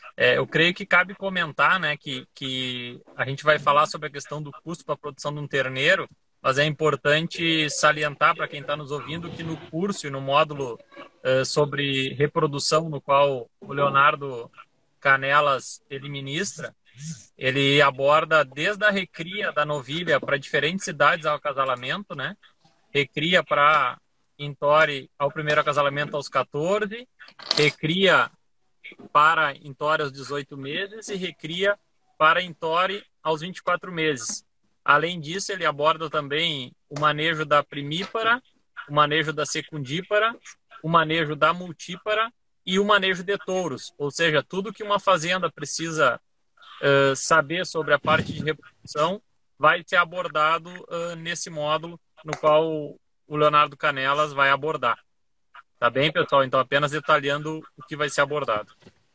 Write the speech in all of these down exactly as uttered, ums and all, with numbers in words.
É, eu creio que cabe comentar, né, que, que a gente vai falar sobre a questão do custo para a produção de um terneiro, mas é importante salientar para quem está nos ouvindo que no curso e no módulo eh, sobre reprodução, no qual o Leonardo Canelas ele ministra, ele aborda desde a recria da novilha para diferentes idades ao acasalamento, né? Recria para Intore ao primeiro acasalamento aos quatorze, recria para Intore aos dezoito meses e recria para Intore aos vinte e quatro meses. Além disso, ele aborda também o manejo da primípara, o manejo da secundípara, o manejo da multípara e o manejo de touros, ou seja, tudo que uma fazenda precisa uh, saber sobre a parte de reprodução vai ser abordado uh, nesse módulo no qual o Leonardo Canelas vai abordar. Tá bem, pessoal? Então, apenas detalhando o que vai ser abordado.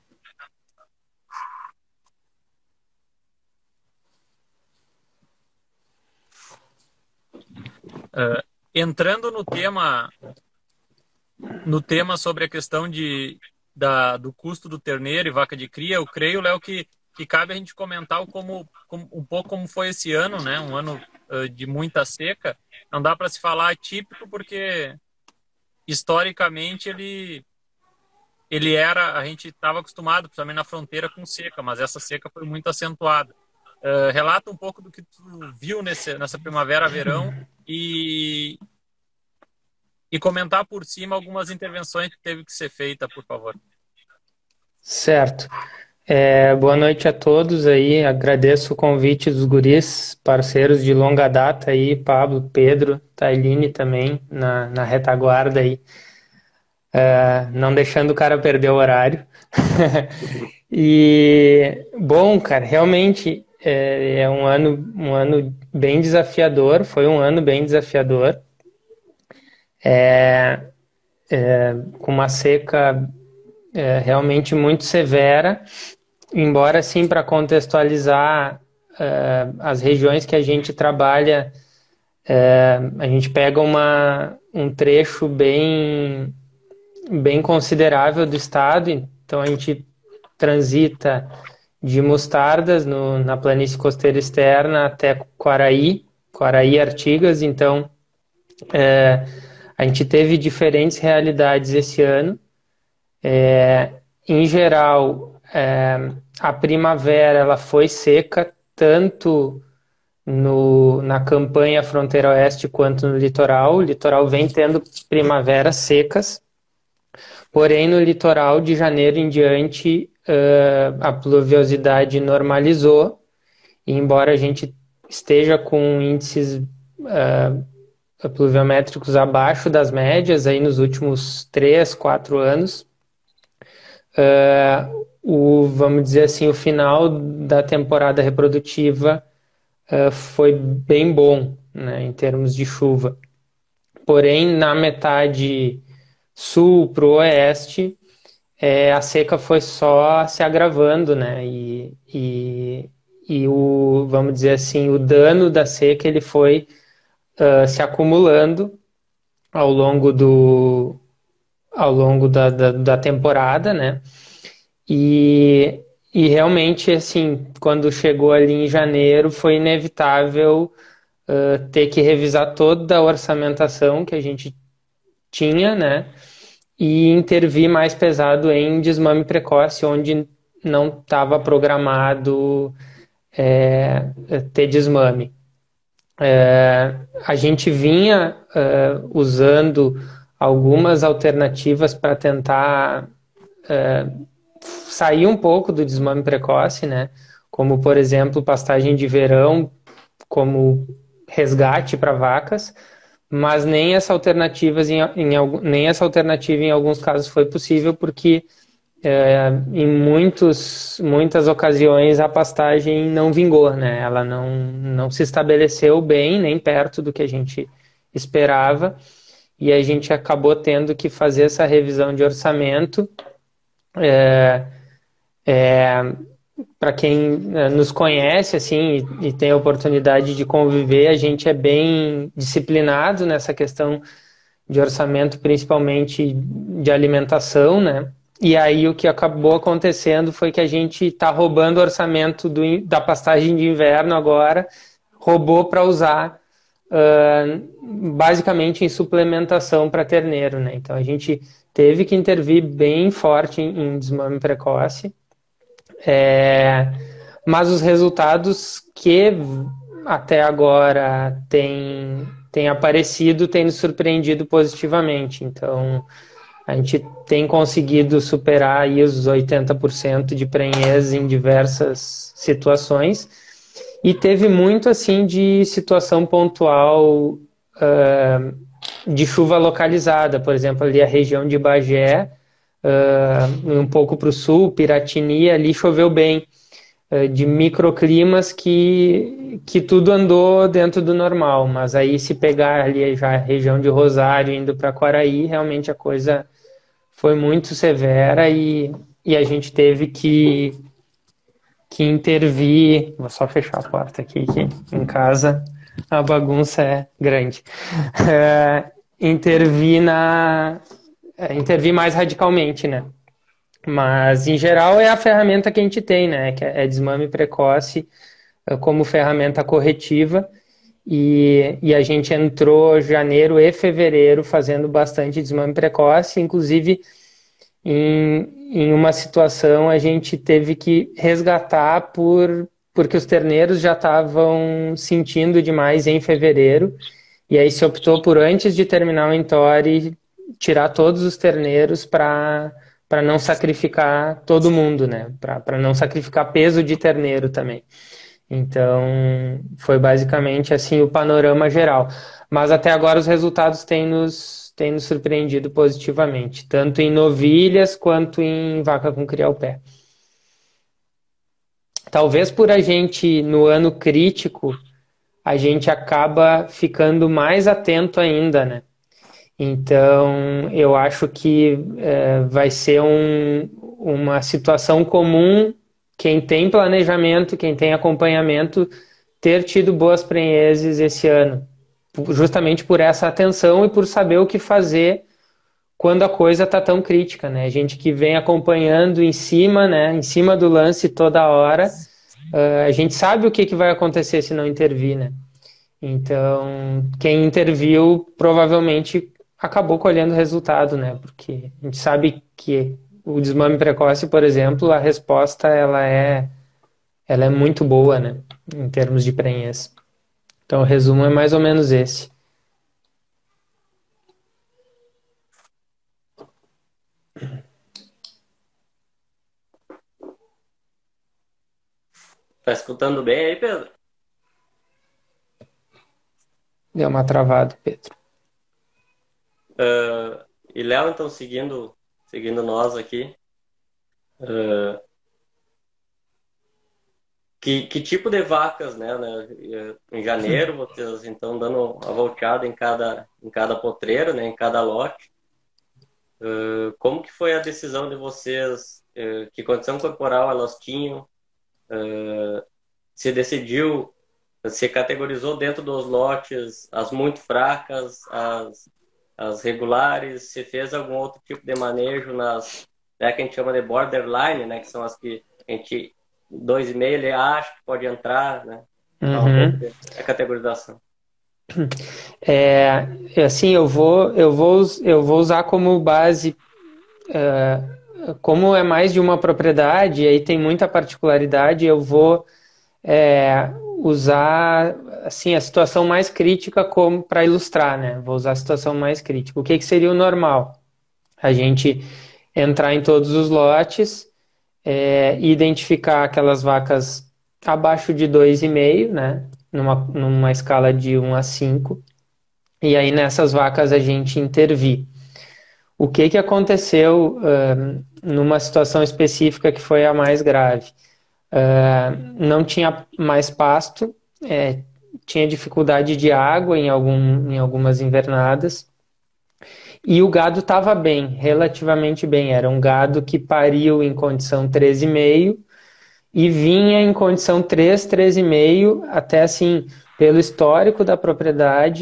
Uh, entrando no tema no tema sobre a questão de, da, do custo do terneiro e vaca de cria, eu creio, Léo, que, que cabe a gente comentar como, como, um pouco como foi esse ano, né? Um ano uh, de muita seca. Não dá para se falar atípico porque, historicamente, ele, ele era... A gente estava acostumado, principalmente na fronteira, com seca, mas essa seca foi muito acentuada. Uh, relata um pouco do que tu viu nesse, nessa primavera-verão e, e comentar por cima algumas intervenções que teve que ser feita, por favor. Certo. É, boa noite a todos aí, agradeço o convite dos guris, parceiros de longa data aí, Pablo, Pedro, Tailine também, na, na retaguarda aí, é, não deixando o cara perder o horário. E, bom, cara, realmente é, é um ano, um ano bem desafiador, foi um ano bem desafiador, é, é, com uma seca é, realmente muito severa. Embora, sim, para contextualizar uh, as regiões que a gente trabalha, uh, a gente pega uma, um trecho bem, bem considerável do estado, então a gente transita de Mostardas, no, na planície costeira externa, até Quaraí, Quaraí Artigas, então uh, a gente teve diferentes realidades esse ano. Uh, em geral, é, a primavera ela foi seca, tanto no, na campanha fronteira oeste quanto no litoral. O litoral vem tendo primaveras secas, porém no litoral de janeiro em diante uh, a pluviosidade normalizou, e embora a gente esteja com índices uh, pluviométricos abaixo das médias aí nos últimos três, quatro anos, Uh, o, vamos dizer assim, o final da temporada reprodutiva uh, foi bem bom, né, em termos de chuva. Porém, na metade sul para o oeste, é, a seca foi só se agravando, né, e, e, e o, vamos dizer assim, o dano da seca ele foi uh, se acumulando ao longo do, ao longo da, da, da temporada, né? E, e realmente, assim, quando chegou ali em janeiro, foi inevitável uh, ter que revisar toda a orçamentação que a gente tinha, né? E intervir mais pesado em desmame precoce, onde não estava programado é, ter desmame. É, a gente vinha uh, usando algumas alternativas para tentar uh, sair um pouco do desmame precoce, né? Como, por exemplo, pastagem de verão, como resgate para vacas, mas nem essa alternativa em, em, nem essa alternativa em alguns casos foi possível, porque é, em muitos, muitas ocasiões a pastagem não vingou, né? Ela não, não se estabeleceu bem, nem perto do que a gente esperava, e a gente acabou tendo que fazer essa revisão de orçamento. É, é, para quem nos conhece assim e, e tem a oportunidade de conviver, a gente é bem disciplinado nessa questão de orçamento, principalmente de alimentação, né? e aí o que acabou acontecendo foi que a gente está roubando o orçamento do, in- da pastagem de inverno agora, roubou para usar ah, basicamente em suplementação para terneiro, né? Então a gente teve que intervir bem forte em, em desmame precoce. É, mas os resultados que até agora têm, têm aparecido têm nos surpreendido positivamente. Então, a gente tem conseguido superar aí os oitenta por cento de prenhez em diversas situações. E teve muito assim de situação pontual uh, de chuva localizada. Por exemplo, ali a região de Bagé, uh, um pouco para o sul, Piratini, ali choveu bem, uh, de microclimas que, que tudo andou dentro do normal. Mas aí se pegar ali já a região de Rosário indo para Quaraí, realmente a coisa foi muito severa e, e a gente teve que, que intervir. Vou só fechar a porta aqui, que em casa a bagunça é grande. É, intervir na, é, intervir mais radicalmente, né? Mas, em geral, é a ferramenta que a gente tem, né? Que é desmame precoce é, como ferramenta corretiva. E, e a gente entrou janeiro e fevereiro fazendo bastante desmame precoce, inclusive em, em uma situação a gente teve que resgatar por, porque os terneiros já estavam sentindo demais em fevereiro, e aí se optou por, antes de terminar o entore, tirar todos os terneiros para para não sacrificar todo mundo, né? Para não sacrificar peso de terneiro também. Então, foi basicamente assim o panorama geral. Mas até agora os resultados têm nos, têm nos surpreendido positivamente, tanto em novilhas quanto em vaca com cria ao pé. Talvez por a gente, no ano crítico, a gente acaba ficando mais atento ainda, né? Então, eu acho que é, vai ser um, uma situação comum quem tem planejamento, quem tem acompanhamento, ter tido boas prenheses esse ano, justamente por essa atenção e por saber o que fazer quando a coisa está tão crítica, né? A gente que vem acompanhando em cima, né? Em cima do lance toda hora, uh, a gente sabe o que, que vai acontecer se não intervir, né? Então, quem interviu provavelmente acabou colhendo resultado, né? Porque a gente sabe que o desmame precoce, por exemplo, a resposta ela é, ela é muito boa, né? Em termos de prenhez. Então, o resumo é mais ou menos esse. Tá escutando bem aí, Pedro? Deu uma travada, Pedro. Uh, e Léo, então, seguindo, seguindo nós aqui, uh, que, que tipo de vacas, né, né? Em janeiro, vocês então dando a volteada em cada, em cada potreiro, né, em cada lote. Uh, como que foi a decisão de vocês? Uh, que condição corporal elas tinham? Uh, se decidiu, se categorizou dentro dos lotes as muito fracas, as as regulares, se fez algum outro tipo de manejo nas, né, que a gente chama de borderline, né, que são as que a gente, dois e meio, ele acha que pode entrar, né, fala um pouco Uhum. da categorização. É, assim, eu vou, eu vou, eu vou usar como base, uh, como é mais de uma propriedade, e aí tem muita particularidade, eu vou é, usar assim a situação mais crítica como para ilustrar, né? Vou usar a situação mais crítica. O que, que seria o normal? A gente entrar em todos os lotes, é, identificar aquelas vacas abaixo de dois vírgula cinco, né? Numa, numa escala de um a cinco. E aí nessas vacas a gente intervir. O que, que aconteceu uh, numa situação específica que foi a mais grave? Uh, não tinha mais pasto, é, tinha dificuldade de água em, algum, em algumas invernadas, e o gado estava bem, relativamente bem. Era um gado que pariu em condição três vírgula cinco e vinha em condição três, três vírgula cinco, até assim, pelo histórico da propriedade,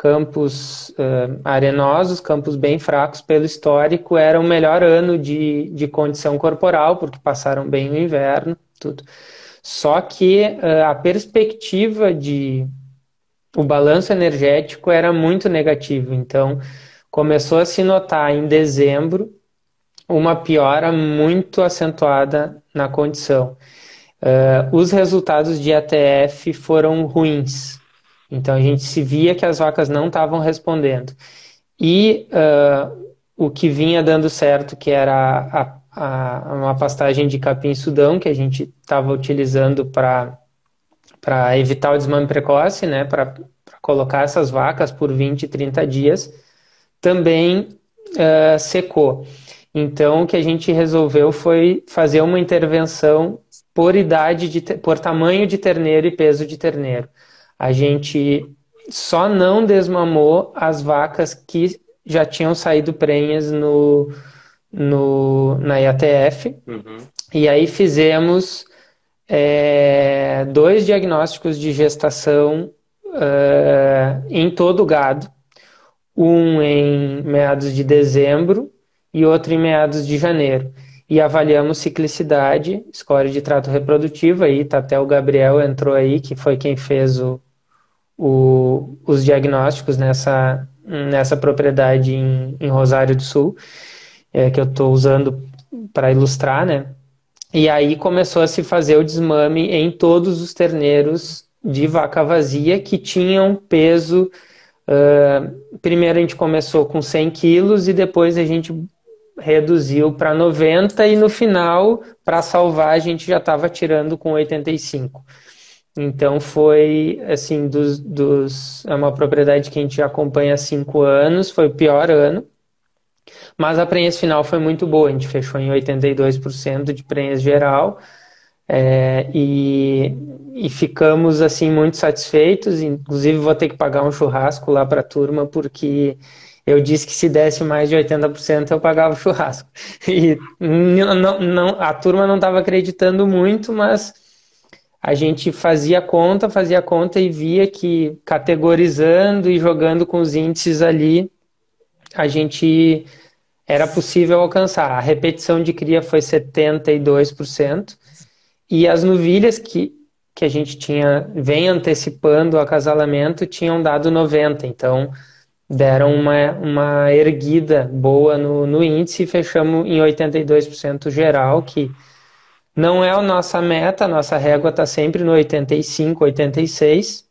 campos uh, arenosos, campos bem fracos pelo histórico, era o melhor ano de, de condição corporal, porque passaram bem o inverno, tudo. Só que uh, a perspectiva de... o balanço energético era muito negativo, então começou a se notar em dezembro uma piora muito acentuada na condição. Uh, os resultados de A T F foram ruins, então a gente se via que as vacas não estavam respondendo. E uh, o que vinha dando certo, que era a, a, uma pastagem de capim-sudão, que a gente estava utilizando para para evitar o desmame precoce, né, para colocar essas vacas por vinte, trinta dias, também uh, secou. Então, o que a gente resolveu foi fazer uma intervenção por idade, de, por tamanho de terneiro e peso de terneiro. A gente só não desmamou as vacas que já tinham saído prenhas no, no, na I A T F. Uhum. E aí fizemos é, dois diagnósticos de gestação uh, em todo o gado. Um em meados de dezembro e outro em meados de janeiro. E avaliamos ciclicidade, score de trato reprodutivo, aí tá, até o Gabriel entrou aí, que foi quem fez o, o, os diagnósticos nessa, nessa propriedade em, em Rosário do Sul, é, que eu estou usando para ilustrar, né? E aí começou a se fazer o desmame em todos os terneiros de vaca vazia que tinham peso. Uh, primeiro a gente começou com cem quilos e depois a gente reduziu para noventa e no final, para salvar, a gente já estava tirando com oitenta e cinco. Então foi, assim, dos, dos, é uma propriedade que a gente acompanha há cinco anos, foi o pior ano, mas a prenhez final foi muito boa, a gente fechou em oitenta e dois por cento de prenhez geral, é, e, e ficamos assim muito satisfeitos. Inclusive vou ter que pagar um churrasco lá para a turma, porque eu disse que se desse mais de oitenta por cento eu pagava o churrasco. E não, não, a turma não estava acreditando muito, mas a gente fazia conta, fazia conta e via que categorizando e jogando com os índices ali, a gente era possível alcançar. A repetição de cria foi setenta e dois por cento. E as novilhas que, que a gente tinha, vem antecipando o acasalamento, tinham dado noventa, então deram uma, uma erguida boa no, no índice e fechamos em oitenta e dois por cento geral, que não é a nossa meta, a nossa régua está sempre no oitenta e cinco, oitenta e seis,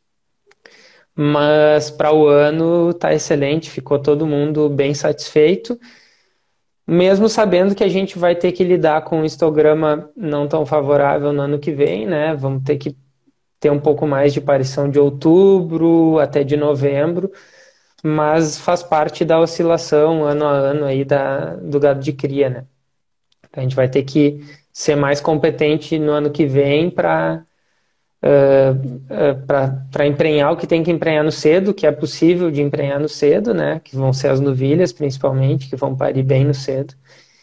mas para o ano está excelente, ficou todo mundo bem satisfeito, mesmo sabendo que a gente vai ter que lidar com um histograma não tão favorável no ano que vem, né? Vamos ter que ter um pouco mais de aparição de outubro até de novembro, mas faz parte da oscilação ano a ano aí da, do gado de cria, né? A gente vai ter que ser mais competente no ano que vem para uh, uh, para emprenhar o que tem que emprenhar no cedo, que é possível de emprenhar no cedo, né? Que vão ser as novilhas, principalmente, que vão parir bem no cedo.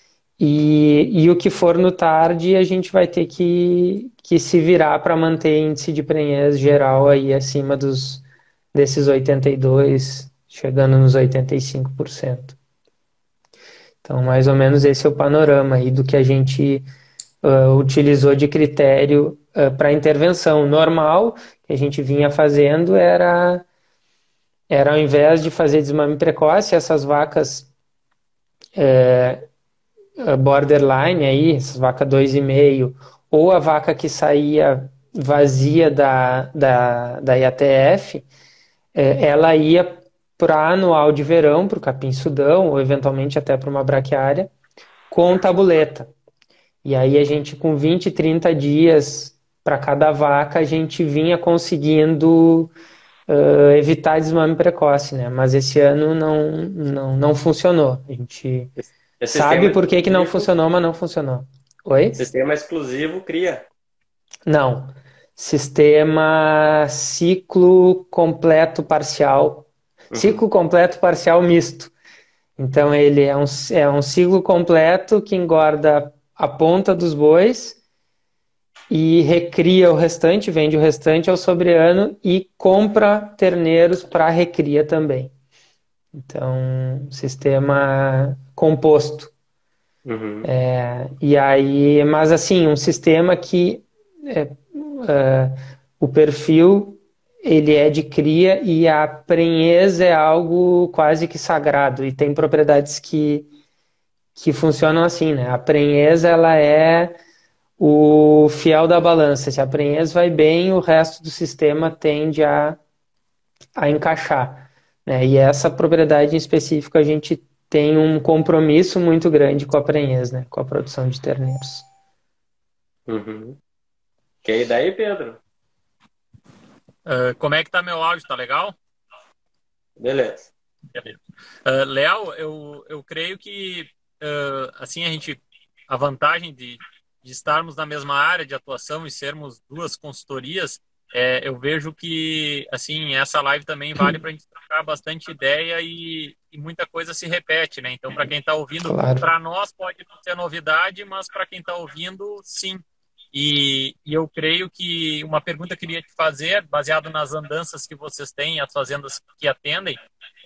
E, e o que for no tarde, a gente vai ter que, que se virar para manter índice de prenhez geral aí acima dos, desses oitenta e dois, chegando nos oitenta e cinco por cento. Então, mais ou menos esse é o panorama aí do que a gente uh, utilizou de critério uh, para intervenção. Normal, que a gente vinha fazendo, era, era ao invés de fazer desmame precoce, essas vacas uh, borderline, aí, essas vacas dois vírgula cinco, ou a vaca que saía vazia da, da, da I A T F, uh, ela ia para anual de verão, para o capim-sudão, ou eventualmente até para uma braquiária, com tabuleta. E aí a gente, com vinte, trinta dias para cada vaca, a gente vinha conseguindo uh, evitar desmame precoce, né? Mas esse ano não, não, não funcionou. A gente esse sabe por que, que não funcionou, mas não funcionou. Oi? Sistema exclusivo cria. Não. Sistema ciclo completo parcial. Ciclo completo parcial misto. Então ele é um, é um ciclo completo que engorda a ponta dos bois e recria o restante, vende o restante ao sobreano e compra terneiros para recria também. Então, sistema composto. Uhum. É, e aí, mas assim, um sistema que é, é, o perfil ele é de cria e a prenhez é algo quase que sagrado e tem propriedades que, que funcionam assim, né? A prenhez ela é o fiel da balança. Se a prenhez vai bem, o resto do sistema tende a, a encaixar, né? E essa propriedade em específico a gente tem um compromisso muito grande com a prenhez, né? Com a produção de terneiros. Uhum. Que daí, Pedro? Uh, como é que tá meu áudio? Tá legal? Beleza. Beleza. Uh, Léo, eu, eu creio que uh, assim a gente a vantagem de, de estarmos na mesma área de atuação e sermos duas consultorias, é, eu vejo que assim essa live também vale para a gente trocar bastante ideia e, e muita coisa se repete, né? Então, para quem está ouvindo, Claro. para nós pode não ser novidade, mas para quem está ouvindo, sim. E, e eu creio que uma pergunta que eu queria te fazer, baseado nas andanças que vocês têm, as fazendas que atendem,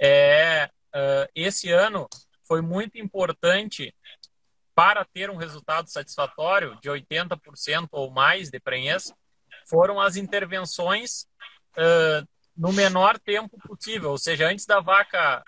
é uh, esse ano foi muito importante para ter um resultado satisfatório de oitenta por cento ou mais de prenhez, foram as intervenções uh, no menor tempo possível. Ou seja, antes da vaca,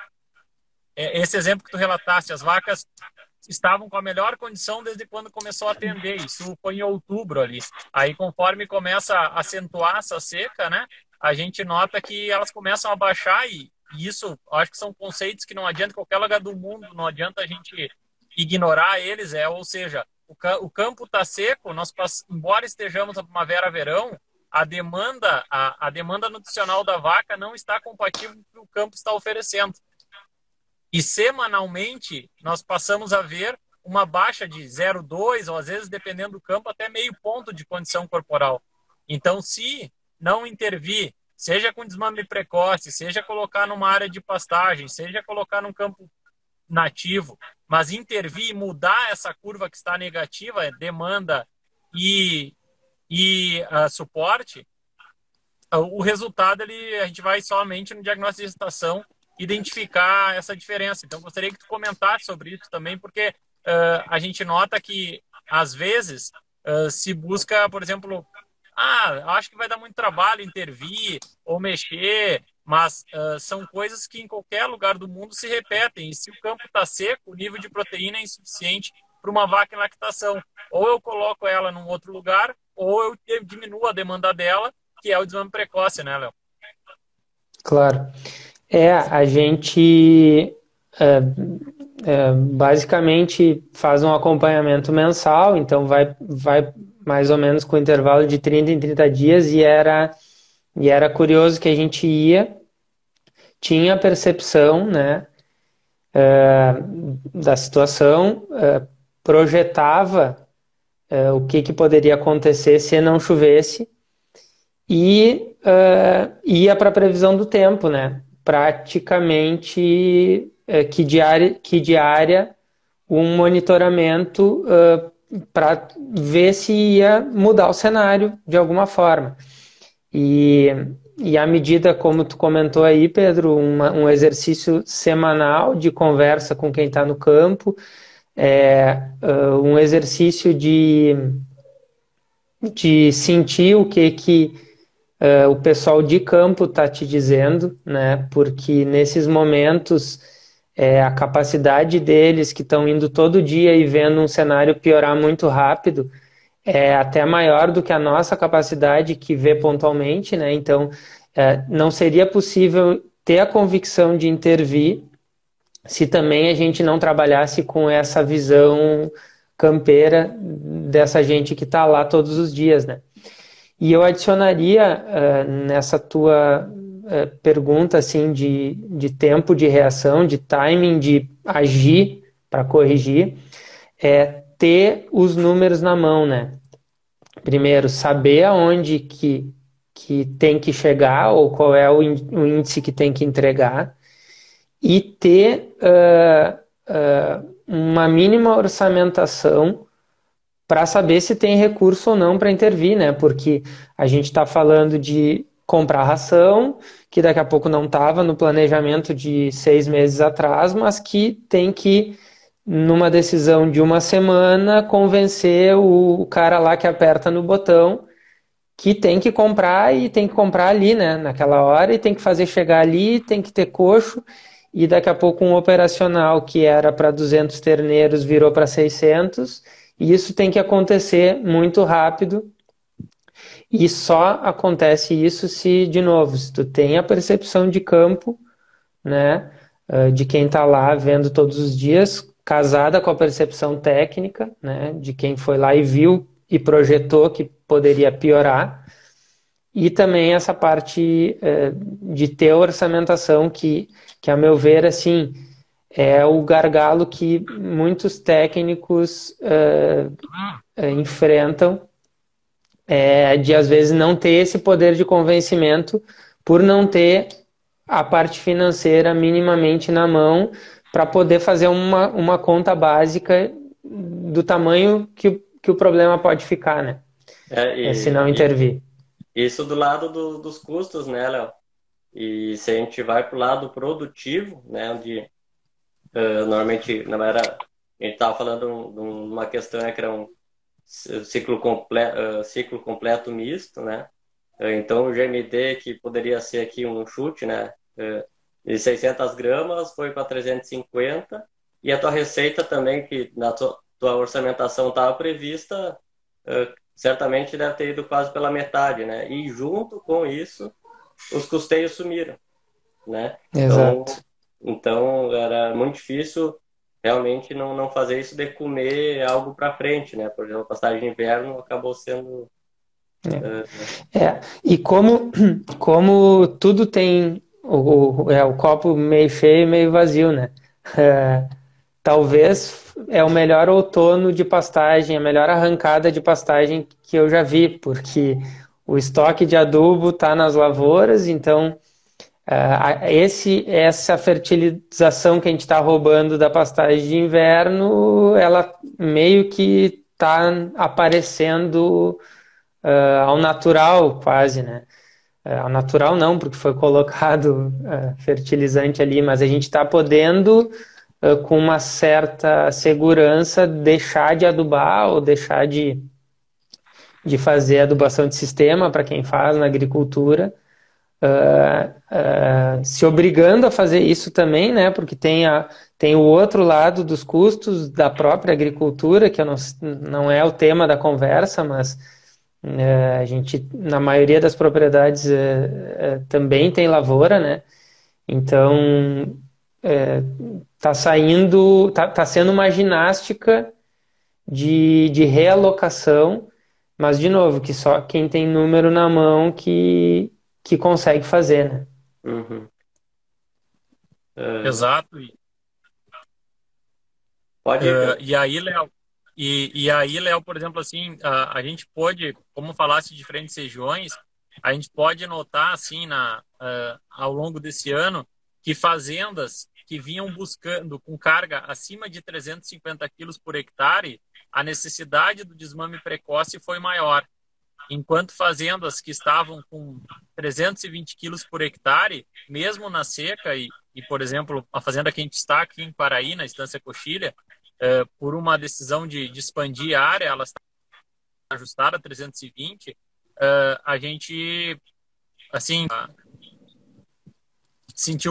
esse exemplo que tu relataste, as vacas estavam com a melhor condição desde quando começou a atender. Isso foi em outubro ali. Aí, conforme começa a acentuar essa seca, né, a gente nota que elas começam a baixar e, e isso, acho que são conceitos que não adianta em qualquer lugar do mundo, não adianta a gente ignorar eles, é, ou seja, o, o campo está seco, nós, embora estejamos na primavera-verão, a demanda, a, a demanda nutricional da vaca não está compatível com o que o campo está oferecendo. E semanalmente nós passamos a ver uma baixa de zero vírgula dois ou às vezes, dependendo do campo, até meio ponto de condição corporal. Então, se não intervir, seja com desmame precoce, seja colocar numa área de pastagem, seja colocar num campo nativo, mas intervir e mudar essa curva que está negativa, demanda e, e uh, suporte, uh, o resultado ele, a gente vai somente no diagnóstico de gestação identificar essa diferença. Então, gostaria que tu comentasse sobre isso também, porque uh, a gente nota que, às vezes, uh, se busca, por exemplo, ah, acho que vai dar muito trabalho intervir ou mexer, mas uh, são coisas que em qualquer lugar do mundo se repetem. E se o campo está seco, o nível de proteína é insuficiente para uma vaca em lactação. Ou eu coloco ela num outro lugar, ou eu diminuo a demanda dela, que é o desmame precoce, né, Léo? Claro. É, a gente é, é, basicamente faz um acompanhamento mensal, então vai, vai mais ou menos com intervalo de trinta em trinta dias, e era, e era curioso que a gente ia, tinha a percepção, né, é, da situação, é, projetava é, o que, que poderia acontecer se não chovesse, e é, ia para a previsão do tempo, né? Praticamente é, que diária, que diária um monitoramento uh, para ver se ia mudar o cenário de alguma forma. E, e à medida, como tu comentou aí, Pedro, uma, um exercício semanal de conversa com quem está no campo, é, uh, um exercício de, de sentir o que que uh, o pessoal de campo está te dizendo, né? Porque nesses momentos é, a capacidade deles que estão indo todo dia e vendo um cenário piorar muito rápido é até maior do que a nossa capacidade que vê pontualmente, né? Então é, não seria possível ter a convicção de intervir se também a gente não trabalhasse com essa visão campeira dessa gente que está lá todos os dias, né? E eu adicionaria uh, nessa tua uh, pergunta assim, de, de tempo de reação, de timing, de agir para corrigir, é ter os números na mão, né? Primeiro, saber aonde que, que tem que chegar ou qual é o índice que tem que entregar e ter uh, uh, uma mínima orçamentação para saber se tem recurso ou não para intervir, né? Porque a gente está falando de comprar ração, que daqui a pouco não estava no planejamento de seis meses atrás, mas que tem que, numa decisão de uma semana, convencer o cara lá que aperta no botão que tem que comprar e tem que comprar ali, né? Naquela hora, e tem que fazer chegar ali, tem que ter coxo, e daqui a pouco um operacional que era para duzentos terneiros virou para seiscentos, e isso tem que acontecer muito rápido, e só acontece isso se, de novo, se tu tem a percepção de campo, né, de quem está lá vendo todos os dias, casada com a percepção técnica, né, de quem foi lá e viu e projetou que poderia piorar, e também essa parte de ter orçamentação que, que, a meu ver, assim, é o gargalo que muitos técnicos uh, uh, enfrentam, é, de às vezes não ter esse poder de convencimento por não ter a parte financeira minimamente na mão para poder fazer uma, uma conta básica do tamanho que, que o problema pode ficar, né? É, e, é, se não intervir. Isso do lado do, dos custos, né, Léo? E se a gente vai para o lado produtivo, né, onde uh, normalmente não era, a gente estava falando de uma questão que era um ciclo, comple, uh, ciclo completo misto, né? Uh, então o G M D, que poderia ser aqui um chute, né, uh, de seiscentas gramas foi para trezentos e cinquenta, e a tua receita também, que na tua, tua orçamentação estava prevista, uh, certamente deve ter ido quase pela metade, né? E junto com isso, os custeios sumiram, né? Exato. Então, então era muito difícil realmente não, não fazer isso de comer algo para frente, né? Por exemplo, a passagem de inverno acabou sendo... É, uh... é. E como, como tudo tem o, o, é, o copo meio cheio e meio vazio, né? É, talvez é o melhor outono de pastagem, a melhor arrancada de pastagem que eu já vi, porque o estoque de adubo está nas lavouras, então uh, esse, essa fertilização que a gente está roubando da pastagem de inverno, ela meio que está aparecendo uh, ao natural quase, né? Uh, ao natural não, porque foi colocado uh, fertilizante ali, mas a gente está podendo com uma certa segurança deixar de adubar ou deixar de, de fazer adubação de sistema para quem faz na agricultura, uh, uh, se obrigando a fazer isso também, né? Porque tem, a, tem o outro lado dos custos da própria agricultura, que eu não, não é o tema da conversa, mas uh, a gente, na maioria das propriedades, uh, uh, também tem lavoura, né? Então, é, tá saindo, tá, tá sendo uma ginástica de, de realocação, mas de novo, que só quem tem número na mão que, que consegue fazer, né? Uhum. Uh, Exato. E, Pode ir, uh, e aí, Léo, e, e aí, Léo, por exemplo, assim, a, a gente pode, como falasse de diferentes regiões, a gente pode notar, assim, na, uh, ao longo desse ano, que fazendas que vinham buscando com carga acima de trezentos e cinquenta quilos por hectare, a necessidade do desmame precoce foi maior. Enquanto fazendas que estavam com trezentos e vinte quilos por hectare, mesmo na seca, e, e, por exemplo, a fazenda que a gente está aqui em Paraí, na Estância Coxilha, eh, por uma decisão de, de expandir a área, ela está ajustada a trezentos e vinte, eh, a gente, assim, sentiu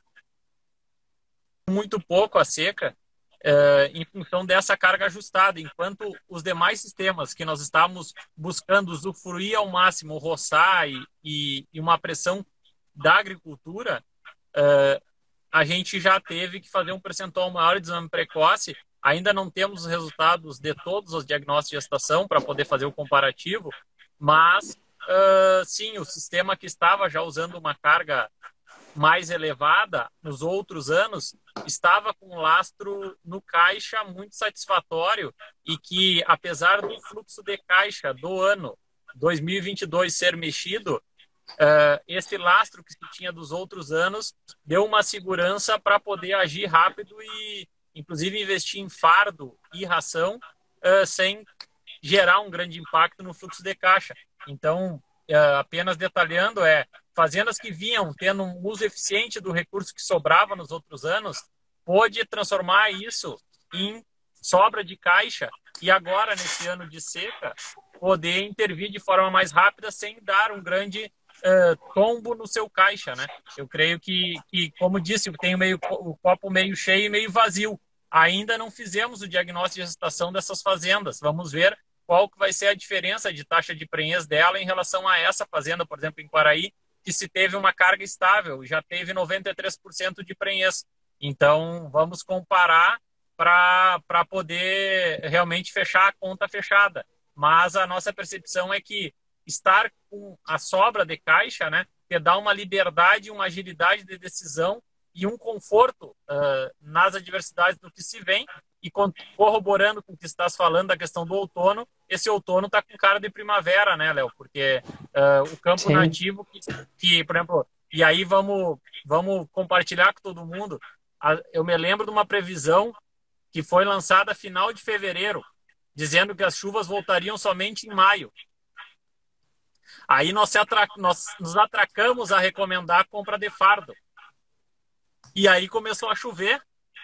muito pouco a seca uh, em função dessa carga ajustada, enquanto os demais sistemas que nós estávamos buscando usufruir ao máximo, roçar e, e, e uma pressão da agricultura, uh, a gente já teve que fazer um percentual maior de desmame precoce. Ainda não temos os resultados de todos os diagnósticos de gestação para poder fazer o comparativo, mas uh, sim, o sistema que estava já usando uma carga mais elevada nos outros anos, estava com um lastro no caixa muito satisfatório e que, apesar do fluxo de caixa do ano dois mil e vinte e dois ser mexido, uh, esse lastro que se tinha dos outros anos deu uma segurança para poder agir rápido e, inclusive, investir em fardo e ração uh, sem gerar um grande impacto no fluxo de caixa. Então, apenas detalhando, é fazendas que vinham tendo um uso eficiente do recurso que sobrava nos outros anos, pôde transformar isso em sobra de caixa e agora, nesse ano de seca, poder intervir de forma mais rápida sem dar um grande uh, tombo no seu caixa, né? Eu creio que, que como disse, tem o, meio, o copo meio cheio e meio vazio. Ainda não fizemos o diagnóstico de gestação dessas fazendas. Vamos ver qual que vai ser a diferença de taxa de prenhez dela em relação a essa fazenda, por exemplo, em Quaraí, que se teve uma carga estável, já teve noventa e três por cento de prenhez. Então, vamos comparar para poder realmente fechar a conta fechada. Mas a nossa percepção é que estar com a sobra de caixa, né, que dá uma liberdade, uma agilidade de decisão e um conforto uh, nas adversidades do que se vem, e corroborando com o que estás falando da questão do outono, esse outono está com cara de primavera, né, Léo? Porque uh, o campo Sim. nativo, que, que, por exemplo, e aí vamos, vamos compartilhar com todo mundo, eu me lembro de uma previsão que foi lançada final de fevereiro, dizendo que as chuvas voltariam somente em maio. Aí nós, atra... nós nos atracamos a recomendar a compra de fardo. E aí começou a chover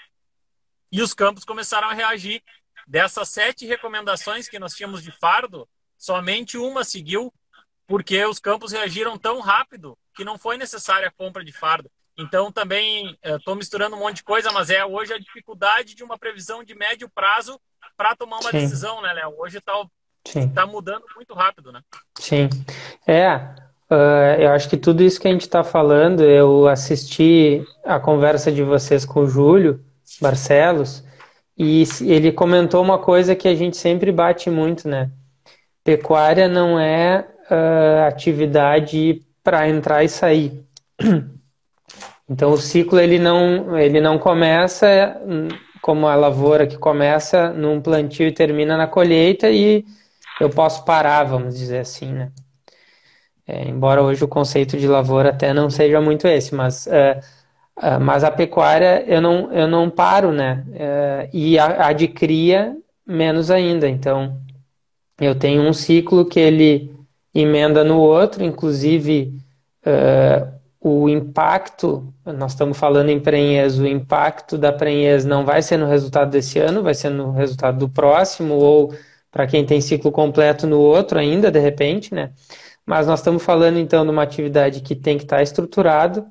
e os campos começaram a reagir. Dessas sete recomendações que nós tínhamos de fardo, somente uma seguiu, porque os campos reagiram tão rápido que não foi necessária a compra de fardo. Então também estou misturando um monte de coisa, mas é hoje a dificuldade de uma previsão de médio prazo para tomar uma Sim. decisão, né, Léo? Hoje está tá mudando muito rápido, né? Sim. É, uh, eu acho que tudo isso que a gente está falando, eu assisti a conversa de vocês com o Júlio Barcelos, e ele comentou uma coisa que a gente sempre bate muito, né? Pecuária não é uh, atividade para entrar e sair. Então o ciclo ele não, ele não começa como a lavoura que começa num plantio e termina na colheita e eu posso parar, vamos dizer assim, né? É, embora hoje o conceito de lavoura até não seja muito esse, mas, é, é, mas a pecuária eu não, eu não paro, né? É, e a, a de cria menos ainda. Então eu tenho um ciclo que ele emenda no outro, inclusive é, o impacto, nós estamos falando em prenhez, o impacto da prenhez não vai ser no resultado desse ano, vai ser no resultado do próximo, ou para quem tem ciclo completo no outro ainda, de repente, né? Mas nós estamos falando então de uma atividade que tem que estar estruturado,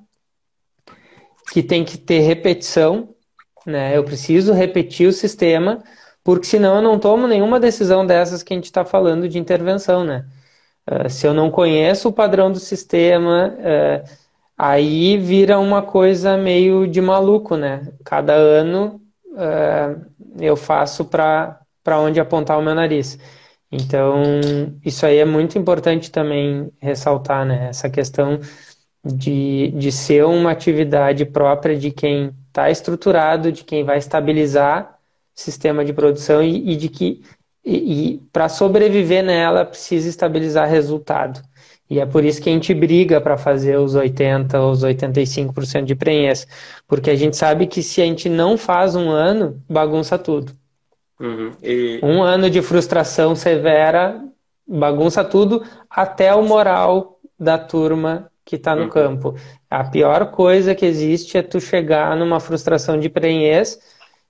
que tem que ter repetição, né? Eu preciso repetir o sistema, porque senão eu não tomo nenhuma decisão dessas que a gente está falando de intervenção, né? Uh, se eu não conheço o padrão do sistema, uh, aí vira uma coisa meio de maluco, né? Cada ano uh, eu faço para para onde apontar o meu nariz. Então, isso aí é muito importante também ressaltar, né? Essa questão de, de ser uma atividade própria de quem está estruturado, de quem vai estabilizar o sistema de produção e, e de que e, e para sobreviver nela precisa estabilizar resultado. E é por isso que a gente briga para fazer os oitenta por cento ou os oitenta e cinco por cento de prenhez, porque a gente sabe que se a gente não faz um ano, bagunça tudo. Uhum. E... Um ano de frustração severa bagunça tudo, até o moral da turma que está no uhum. campo. A pior coisa que existe é tu chegar numa frustração de prenhez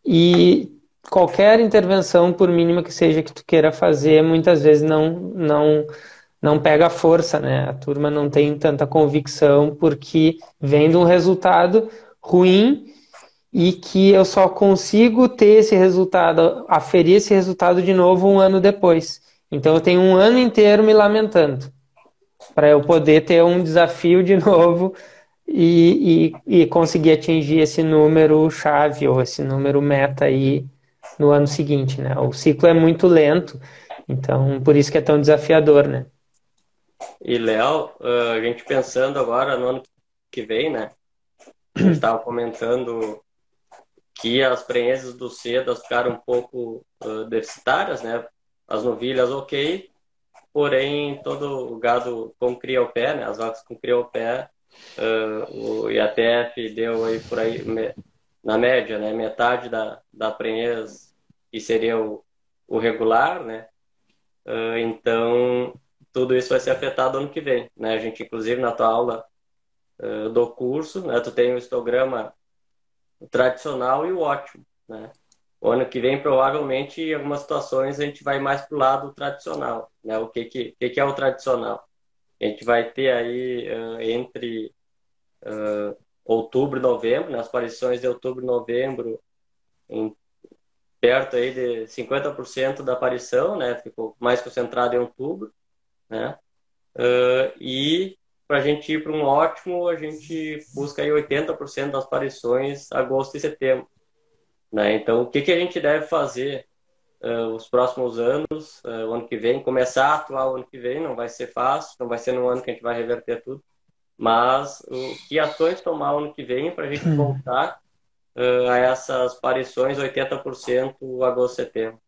e qualquer intervenção, por mínima que seja que tu queira fazer, muitas vezes não, não, não pega força, né? A turma não tem tanta convicção porque vem de um resultado ruim e que eu só consigo ter esse resultado, aferir esse resultado de novo um ano depois. Então eu tenho um ano inteiro me lamentando para eu poder ter um desafio de novo e, e, e conseguir atingir esse número chave ou esse número meta aí no ano seguinte, né? O ciclo é muito lento, então por isso que é tão desafiador, né? E Léo, a gente pensando agora no ano que vem, né? A gente estava comentando que as prenhezes do cedo ficaram um pouco uh, deficitárias, né? As novilhas, ok, porém todo o gado com cria ao pé, né? As vacas com cria ao pé, uh, o I A T F deu aí por aí, me, na média, né? Metade da, da prenhez, que seria o, o regular, né? uh, então tudo isso vai ser afetado ano que vem, né? A gente, inclusive, na tua aula uh, do curso, né, tu tem o histograma tradicional e o ótimo, né? O ano que vem, provavelmente, em algumas situações, a gente vai mais para o lado tradicional, né? O que que, que que é o tradicional? A gente vai ter aí uh, entre uh, outubro e novembro, né? As aparições de outubro e novembro, em, perto aí de cinquenta por cento da aparição, né? Ficou mais concentrado em outubro, né? Uh, e para a gente ir para um ótimo, a gente busca aí oitenta por cento das aparições agosto e setembro, né? Então, o que que a gente deve fazer uh, os próximos anos, uh, o ano que vem? Começar a atuar o ano que vem, não vai ser fácil, não vai ser no ano que a gente vai reverter tudo, mas o que ações tomar o ano que vem para a gente voltar uh, a essas aparições oitenta por cento agosto e setembro?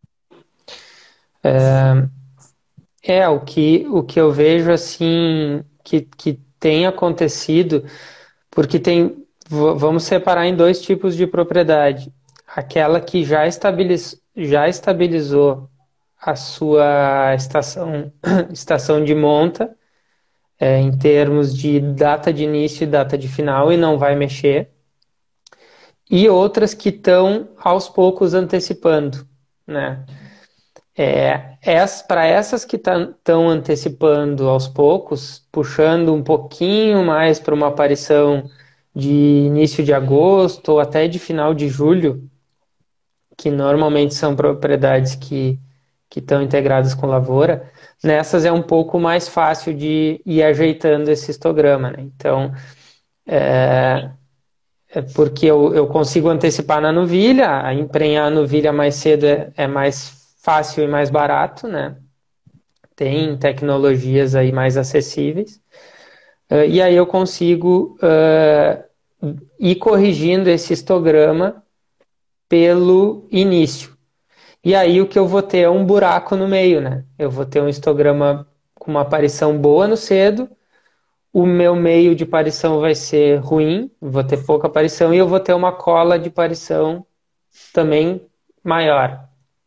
É, é o que, o que eu vejo assim que, que tem acontecido, porque tem, v- vamos separar em dois tipos de propriedade. Aquela que já estabiliz, já estabilizou a sua estação, estação de monta, é, em termos de data de início e data de final, e não vai mexer, e outras que estão aos poucos antecipando, né? É, para essas que estão antecipando aos poucos, puxando um pouquinho mais para uma aparição de início de agosto ou até de final de julho, que normalmente são propriedades que que estão integradas com lavoura, nessas é um pouco mais fácil de ir ajeitando esse histograma, né? Então, é, é porque eu, eu consigo antecipar na novilha, a emprenhar a novilha mais cedo é, é mais fácil e mais barato, né? Tem tecnologias aí mais acessíveis. Uh, e aí eu consigo uh, ir corrigindo esse histograma pelo início. E aí o que eu vou ter é um buraco no meio, né? Eu vou ter um histograma com uma aparição boa no cedo, o meu meio de aparição vai ser ruim, vou ter pouca aparição, e eu vou ter uma cola de aparição também maior.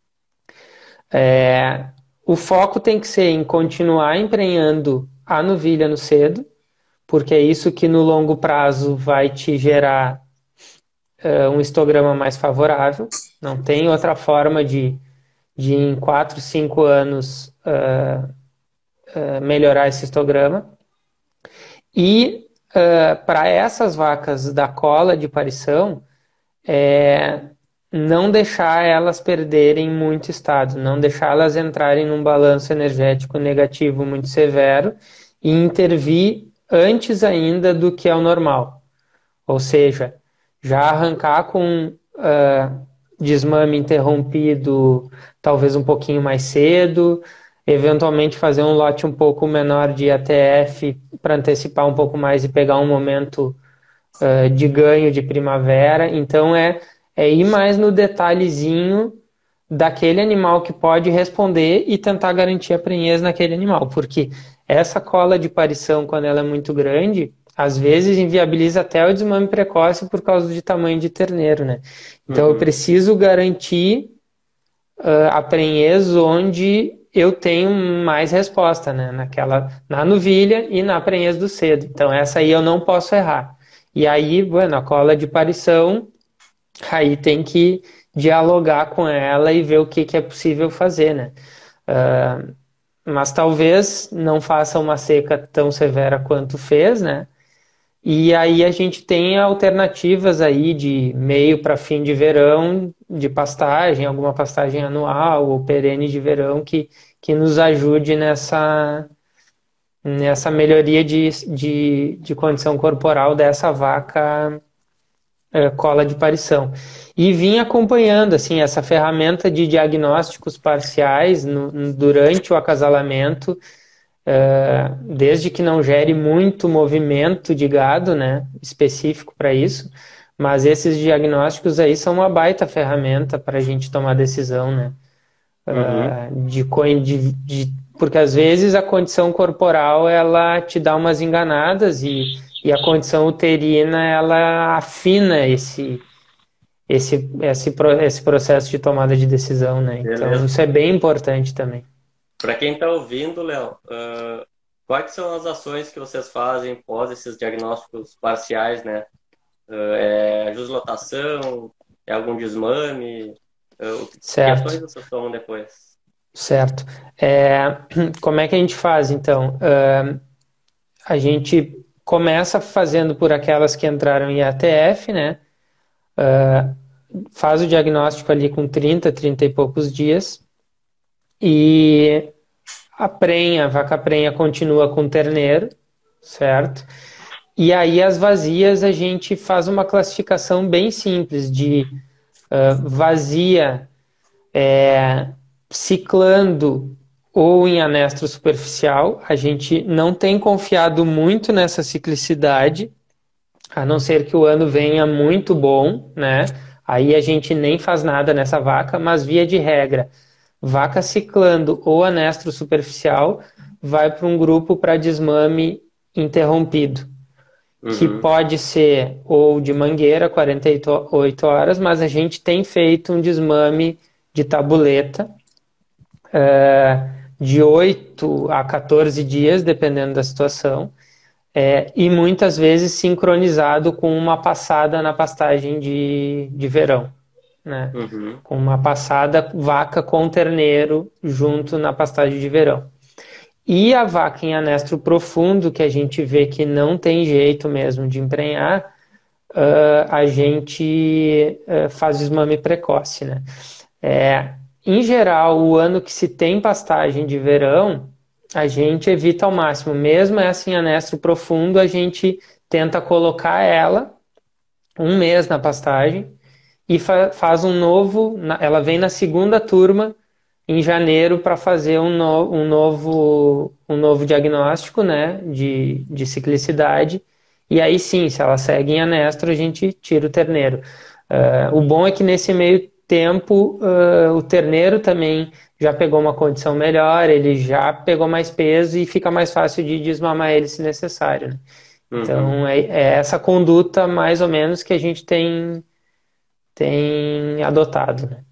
É, o foco tem que ser em continuar emprenhando a novilha no cedo, porque é isso que no longo prazo vai te gerar uh, um histograma mais favorável. Não tem outra forma de, de em quatro, cinco anos uh, uh, melhorar esse histograma. E uh, para essas vacas da cola de parição, é, não deixar elas perderem muito estado, não deixar elas entrarem num balanço energético negativo muito severo e intervir antes ainda do que é o normal. Ou seja, já arrancar com uh, desmame interrompido talvez um pouquinho mais cedo, eventualmente fazer um lote um pouco menor de A T F para antecipar um pouco mais e pegar um momento uh, de ganho de primavera. Então é, é ir mais no detalhezinho daquele animal que pode responder e tentar garantir a prenhez naquele animal, porque essa cola de parição, quando ela é muito grande, às vezes inviabiliza até o desmame precoce por causa de tamanho de terneiro, né? Então uhum. eu preciso garantir uh, a prenhez onde eu tenho mais resposta, né? Naquela, na novilha e na prenhez do cedo. Então essa aí eu não posso errar. E aí, bueno, a cola de parição, aí tem que dialogar com ela e ver o que, que é possível fazer, né? Uh, mas talvez não faça uma seca tão severa quanto fez, né? E aí a gente tem alternativas aí de meio para fim de verão, de pastagem, alguma pastagem anual ou perene de verão que, que nos ajude nessa, nessa melhoria de, de, de condição corporal dessa vaca é, cola de parição. E vim acompanhando assim, essa ferramenta de diagnósticos parciais no, durante o acasalamento, Uh, desde que não gere muito movimento de gado, né, específico para isso, mas esses diagnósticos aí são uma baita ferramenta para a gente tomar decisão, né, uh, uhum. de, de, de, porque às vezes a condição corporal ela te dá umas enganadas e, e a condição uterina ela afina esse, esse, esse, esse processo de tomada de decisão, né, então Beleza. Isso é bem importante também. Para quem está ouvindo, Léo, uh, quais são as ações que vocês fazem pós esses diagnósticos parciais, né? Uh, é ajuste de lotação, é algum desmame? Uh, que ações vocês tomam depois? Certo. É, como é que a gente faz, então? Uh, a gente começa fazendo por aquelas que entraram em A T F, né? Uh, faz o diagnóstico ali com trinta, trinta e poucos dias e a prenha, a vaca prenha continua com terneiro, certo? E aí as vazias a gente faz uma classificação bem simples de uh, vazia é, ciclando ou em anestro superficial. A gente não tem confiado muito nessa ciclicidade, a não ser que o ano venha muito bom, né? Aí a gente nem faz nada nessa vaca, mas via de regra, vaca ciclando ou anestro superficial vai para um grupo para desmame interrompido, uhum. que pode ser ou de mangueira, quarenta e oito horas, mas a gente tem feito um desmame de tabuleta uh, de oito a quatorze dias, dependendo da situação. É, e muitas vezes sincronizado com uma passada na pastagem de, de verão, né? Uhum. Com uma passada vaca com terneiro junto na pastagem de verão. E a vaca em anestro profundo, que a gente vê que não tem jeito mesmo de emprenhar, uh, a gente uh, faz desmame precoce, né? É, em geral, o ano que se tem pastagem de verão, a gente evita ao máximo, mesmo essa em anestro profundo, a gente tenta colocar ela um mês na pastagem e fa faz um novo, ela vem na segunda turma em janeiro para fazer um, no, um, novo, um novo diagnóstico, né, de, de ciclicidade, e aí sim, se ela segue em anestro, a gente tira o terneiro. Uh, o bom é que nesse meio tempo uh, o terneiro também já pegou uma condição melhor, ele já pegou mais peso e fica mais fácil de desmamar ele se necessário, né? Uhum. Então é, é essa conduta mais ou menos que a gente tem, tem adotado, né?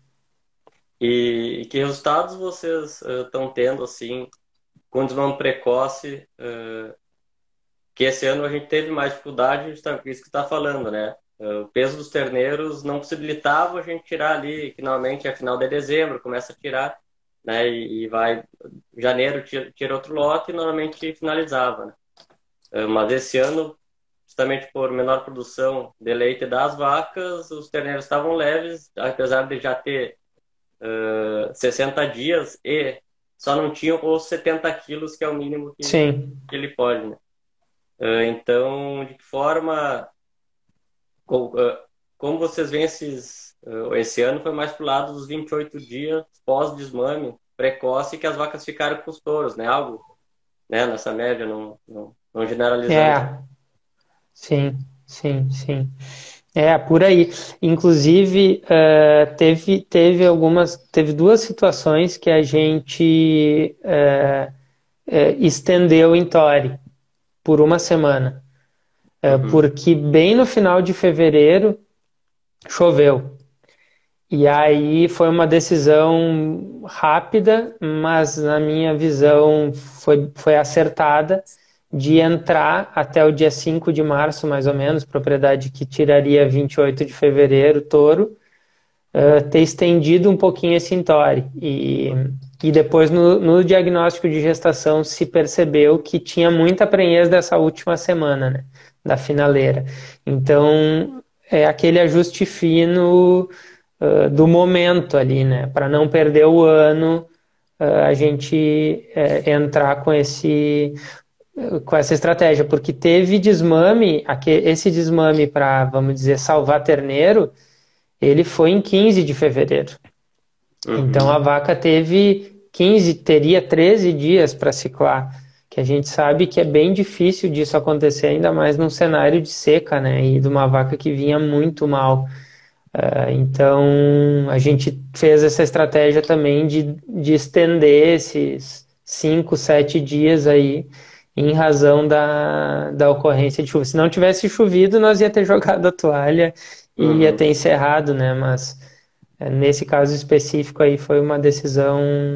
E que resultados vocês estão uh, tendo assim com desmame precoce? Uh, que esse ano a gente teve mais dificuldade, isso que está falando, né? O peso dos terneiros não possibilitava a gente tirar ali, que normalmente é final de dezembro, começa a tirar, né? E, e vai, janeiro tira, tira outro lote e normalmente finalizava, né? Mas esse ano, justamente por menor produção de leite das vacas, os terneiros estavam leves, apesar de já ter uh, sessenta dias e só não tinham os setenta quilos, que é o mínimo que, que ele pode, né? Uh, então, de que forma... Como vocês veem esses, esse ano foi mais pro lado dos vinte e oito dias pós-desmame precoce que as vacas ficaram com os touros, né? Algo, né? Nessa média, não, não, não generalizando. É, sim, sim, sim. É, por aí. Inclusive, uh, teve, teve algumas, teve duas situações que a gente uh, uh, estendeu em Tore por uma semana. Uhum. Porque bem no final de fevereiro choveu. E aí foi uma decisão rápida, mas na minha visão foi, foi acertada, de entrar até o dia cinco de março, mais ou menos, propriedade que tiraria vinte e oito de fevereiro, touro, uh, ter estendido um pouquinho esse entore. E, e depois no, no diagnóstico de gestação se percebeu que tinha muita prenhez dessa última semana, né? Da finaleira. Então, é aquele ajuste fino uh, do momento ali, né? Para não perder o ano, uh, a gente uh, entrar com, esse, uh, com essa estratégia. Porque teve desmame, aqui, esse desmame para, vamos dizer, salvar terneiro, ele foi em quinze de fevereiro. Uhum. Então, a vaca teve quinze, teria treze dias para ciclar, que a gente sabe que é bem difícil disso acontecer, ainda mais num cenário de seca, né, e de uma vaca que vinha muito mal. Uh, então, a gente fez essa estratégia também de, de estender esses cinco, sete dias aí, em razão da, da ocorrência de chuva. Se não tivesse chovido, nós ia ter jogado a toalha e uhum. ia ter encerrado, né, mas nesse caso específico aí foi uma decisão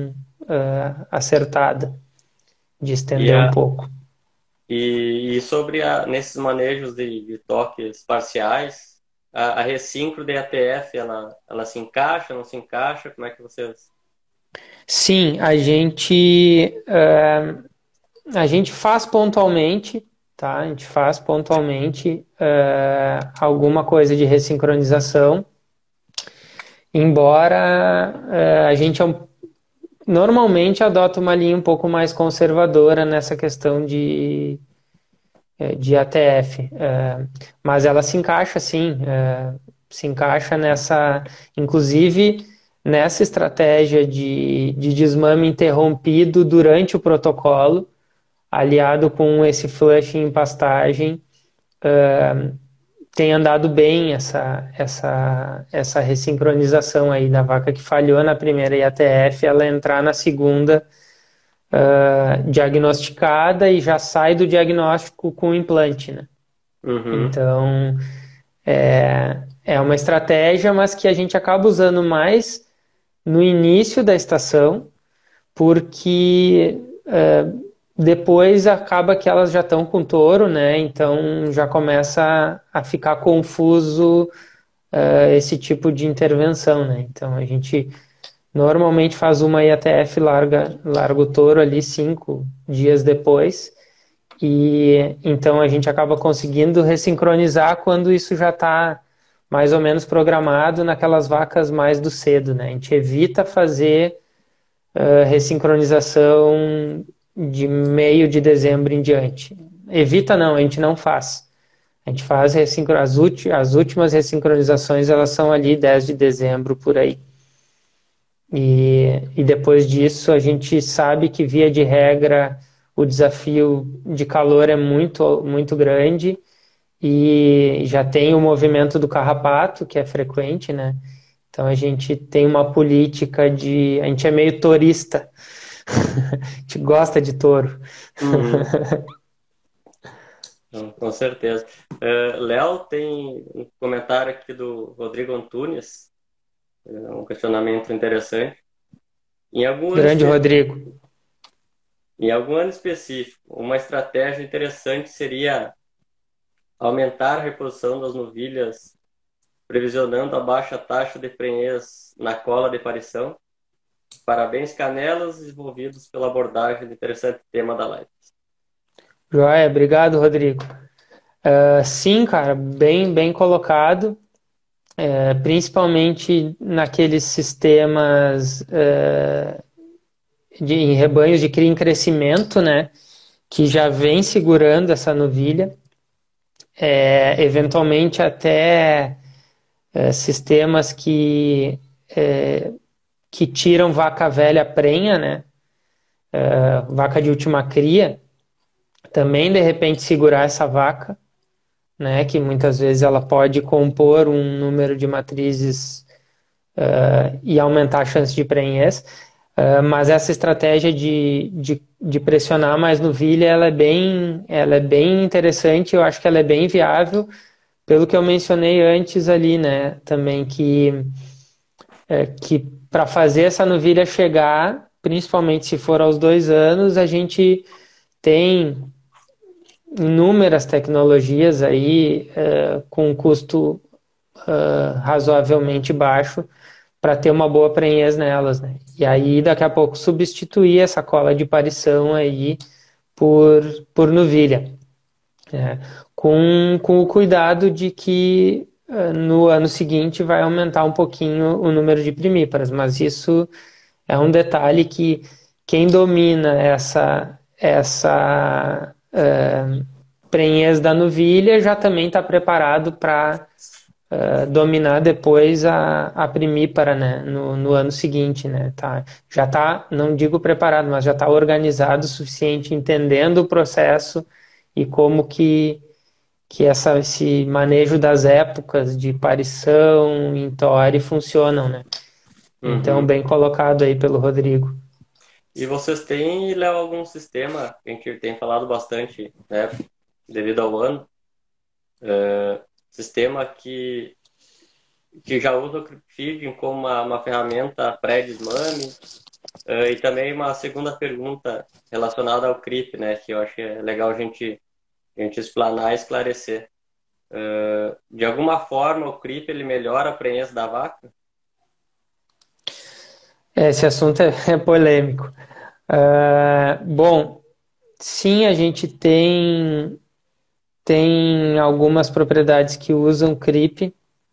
uh, acertada de E, estender um a, pouco. e, e sobre a, nesses manejos de, de toques parciais, a, a ressíncro D A T F, ela, ela se encaixa, não se encaixa? Como é que vocês... Sim, a gente, uh, a gente faz pontualmente, tá? A gente faz pontualmente uh, alguma coisa de ressincronização, embora uh, a gente normalmente adota uma linha um pouco mais conservadora nessa questão de, de A T F, uh, mas ela se encaixa sim, uh, se encaixa nessa, inclusive nessa estratégia de, de desmame interrompido durante o protocolo, aliado com esse flush em pastagem, uh, tem andado bem essa, essa, essa ressincronização aí da vaca que falhou na primeira I A T F, ela entrar na segunda uh, diagnosticada e já sai do diagnóstico com implante, né? Uhum. Então, é, é uma estratégia, mas que a gente acaba usando mais no início da estação, porque uh, depois acaba que elas já estão com touro, né? Então já começa a ficar confuso uh, esse tipo de intervenção, né? Então a gente normalmente faz uma I A T F larga, larga o touro ali cinco dias depois, e então a gente acaba conseguindo ressincronizar quando isso já está mais ou menos programado naquelas vacas mais do cedo, né? A gente evita fazer uh, ressincronização de meio de dezembro em diante. Evita não, a gente não faz. A gente faz ressincro... as, ulti... as últimas ressincronizações, elas são ali dez de dezembro, por aí. E, e depois disso, a gente sabe que, via de regra, o desafio de calor é muito, muito grande e já tem o movimento do carrapato, que é frequente, né? Então a gente tem uma política de... A gente é meio torista. A gente gosta de touro. Uhum. Não, com certeza. Uh, Léo, tem um comentário aqui do Rodrigo Antunes, um questionamento interessante. Em algum ano, Grande espe... Rodrigo. em algum ano específico, uma estratégia interessante seria aumentar a reposição das novilhas, previsionando a baixa taxa de prenhez na cola de parição. Parabéns, Canelas, envolvidos pela abordagem do interessante tema da live. Joia, obrigado, Rodrigo. Uh, sim, cara, bem, bem colocado, uh, principalmente naqueles sistemas uh, de, em rebanhos de cria em crescimento, né, que já vem segurando essa novilha, é, eventualmente até é, sistemas que, é, que tiram vaca velha prenha, né, é, vaca de última cria, também de repente segurar essa vaca, né, que muitas vezes ela pode compor um número de matrizes uh, e aumentar a chance de prenhez, uh, mas essa estratégia de, de, de pressionar mais novilha, ela é bem, ela é bem interessante, eu acho que ela é bem viável, pelo que eu mencionei antes ali, né, também que, é, que para fazer essa novilha chegar, principalmente se for aos dois anos, a gente tem inúmeras tecnologias aí uh, com um custo uh, razoavelmente baixo para ter uma boa prenhez nelas, né? E aí daqui a pouco substituir essa cola de parição aí por, por novilha, né? Com, com o cuidado de que uh, no ano seguinte vai aumentar um pouquinho o número de primíparas, mas isso é um detalhe que quem domina essa essa uh, prenhez da novilha já também está preparado para uh, dominar depois a, a primípara, né, no, no ano seguinte, né, tá, já está, não digo preparado, mas já está organizado o suficiente, entendendo o processo e como que, que essa, esse manejo das épocas de parição em Tore funcionam, né. Então, Uhum. bem colocado aí pelo Rodrigo. E vocês têm, Léo, algum sistema, que a gente tem falado bastante, né, devido ao ano, uh, sistema que, que já usa o CryptFeeding como uma, uma ferramenta pré-desmame, Uh, e também uma segunda pergunta relacionada ao CRIP, né, que eu acho que é legal a gente, a gente explanar e esclarecer. Uh, de alguma forma, o CRIP ele melhora a prenhez da vaca? Esse assunto é, é polêmico. Uh, bom, sim, a gente tem, tem algumas propriedades que usam CRIP.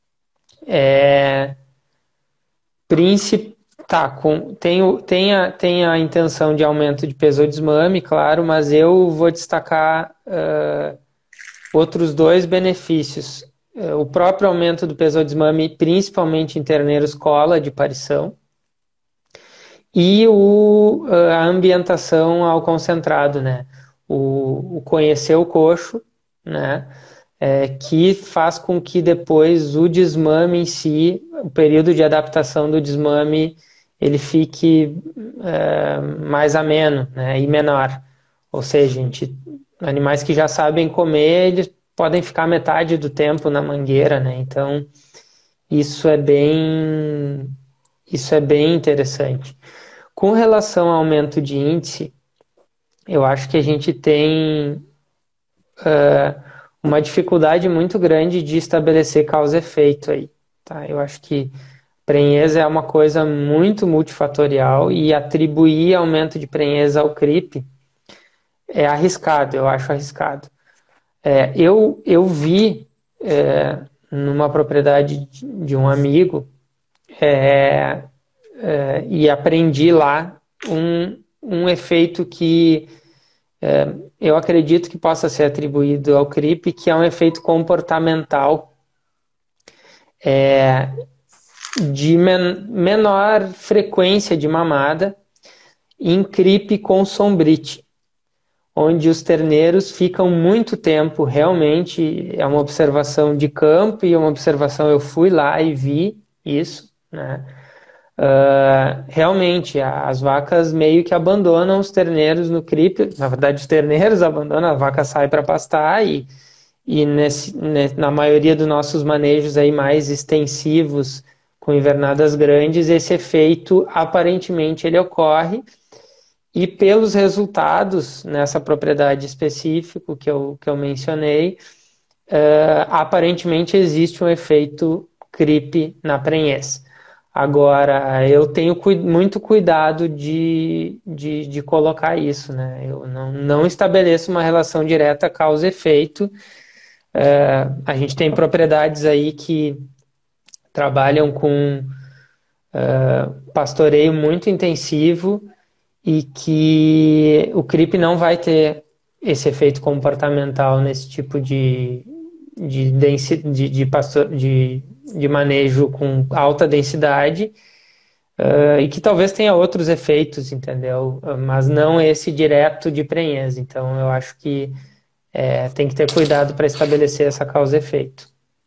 É, príncipe, tá, com, tem, o- tem, a, tem a intenção de aumento de peso ou desmame, claro, mas eu vou destacar uh, outros dois benefícios. Uh, o próprio aumento do peso ou desmame, principalmente em terneiros cola de parição, e o, uh, a ambientação ao concentrado, né? O, o conhecer o coxo, né? É, que faz com que depois o desmame em si, o período de adaptação do desmame, ele fique é, mais ameno, né, e menor. Ou seja, a gente, animais que já sabem comer, eles podem ficar metade do tempo na mangueira, né? Então, isso é bem, isso é bem interessante. Com relação ao aumento de índice, eu acho que a gente tem uh, uma dificuldade muito grande de estabelecer causa e efeito aí, tá? Eu acho que prenhez é uma coisa muito multifatorial e atribuir aumento de prenhez ao CRIP é arriscado, eu acho arriscado. É, eu, eu vi é, numa propriedade de um amigo é, é, e aprendi lá um, um efeito que é, eu acredito que possa ser atribuído ao CRIP, que é um efeito comportamental é, de men menor frequência de mamada em CRIP com sombrite, onde os terneiros ficam muito tempo, realmente é uma observação de campo e uma observação, eu fui lá e vi isso, né? Uh, realmente, as vacas meio que abandonam os terneiros no CRIP, na verdade os terneiros abandonam, a vaca sai para pastar e, e nesse, na maioria dos nossos manejos aí mais extensivos, com invernadas grandes, esse efeito aparentemente ele ocorre e pelos resultados nessa propriedade específica que eu, que eu mencionei, uh, aparentemente existe um efeito CRIP na prenhez. Agora, eu tenho cu muito cuidado de, de, de colocar isso, né? Eu não, não estabeleço uma relação direta causa-efeito. Uh, a gente tem propriedades aí que trabalham com uh, pastoreio muito intensivo e que o CRIP não vai ter esse efeito comportamental nesse tipo de, de, de, de, pastor, de, de manejo com alta densidade uh, e que talvez tenha outros efeitos, entendeu? Mas não esse direto de prenhez. Então eu acho que é, tem que ter cuidado para estabelecer essa causa-efeito.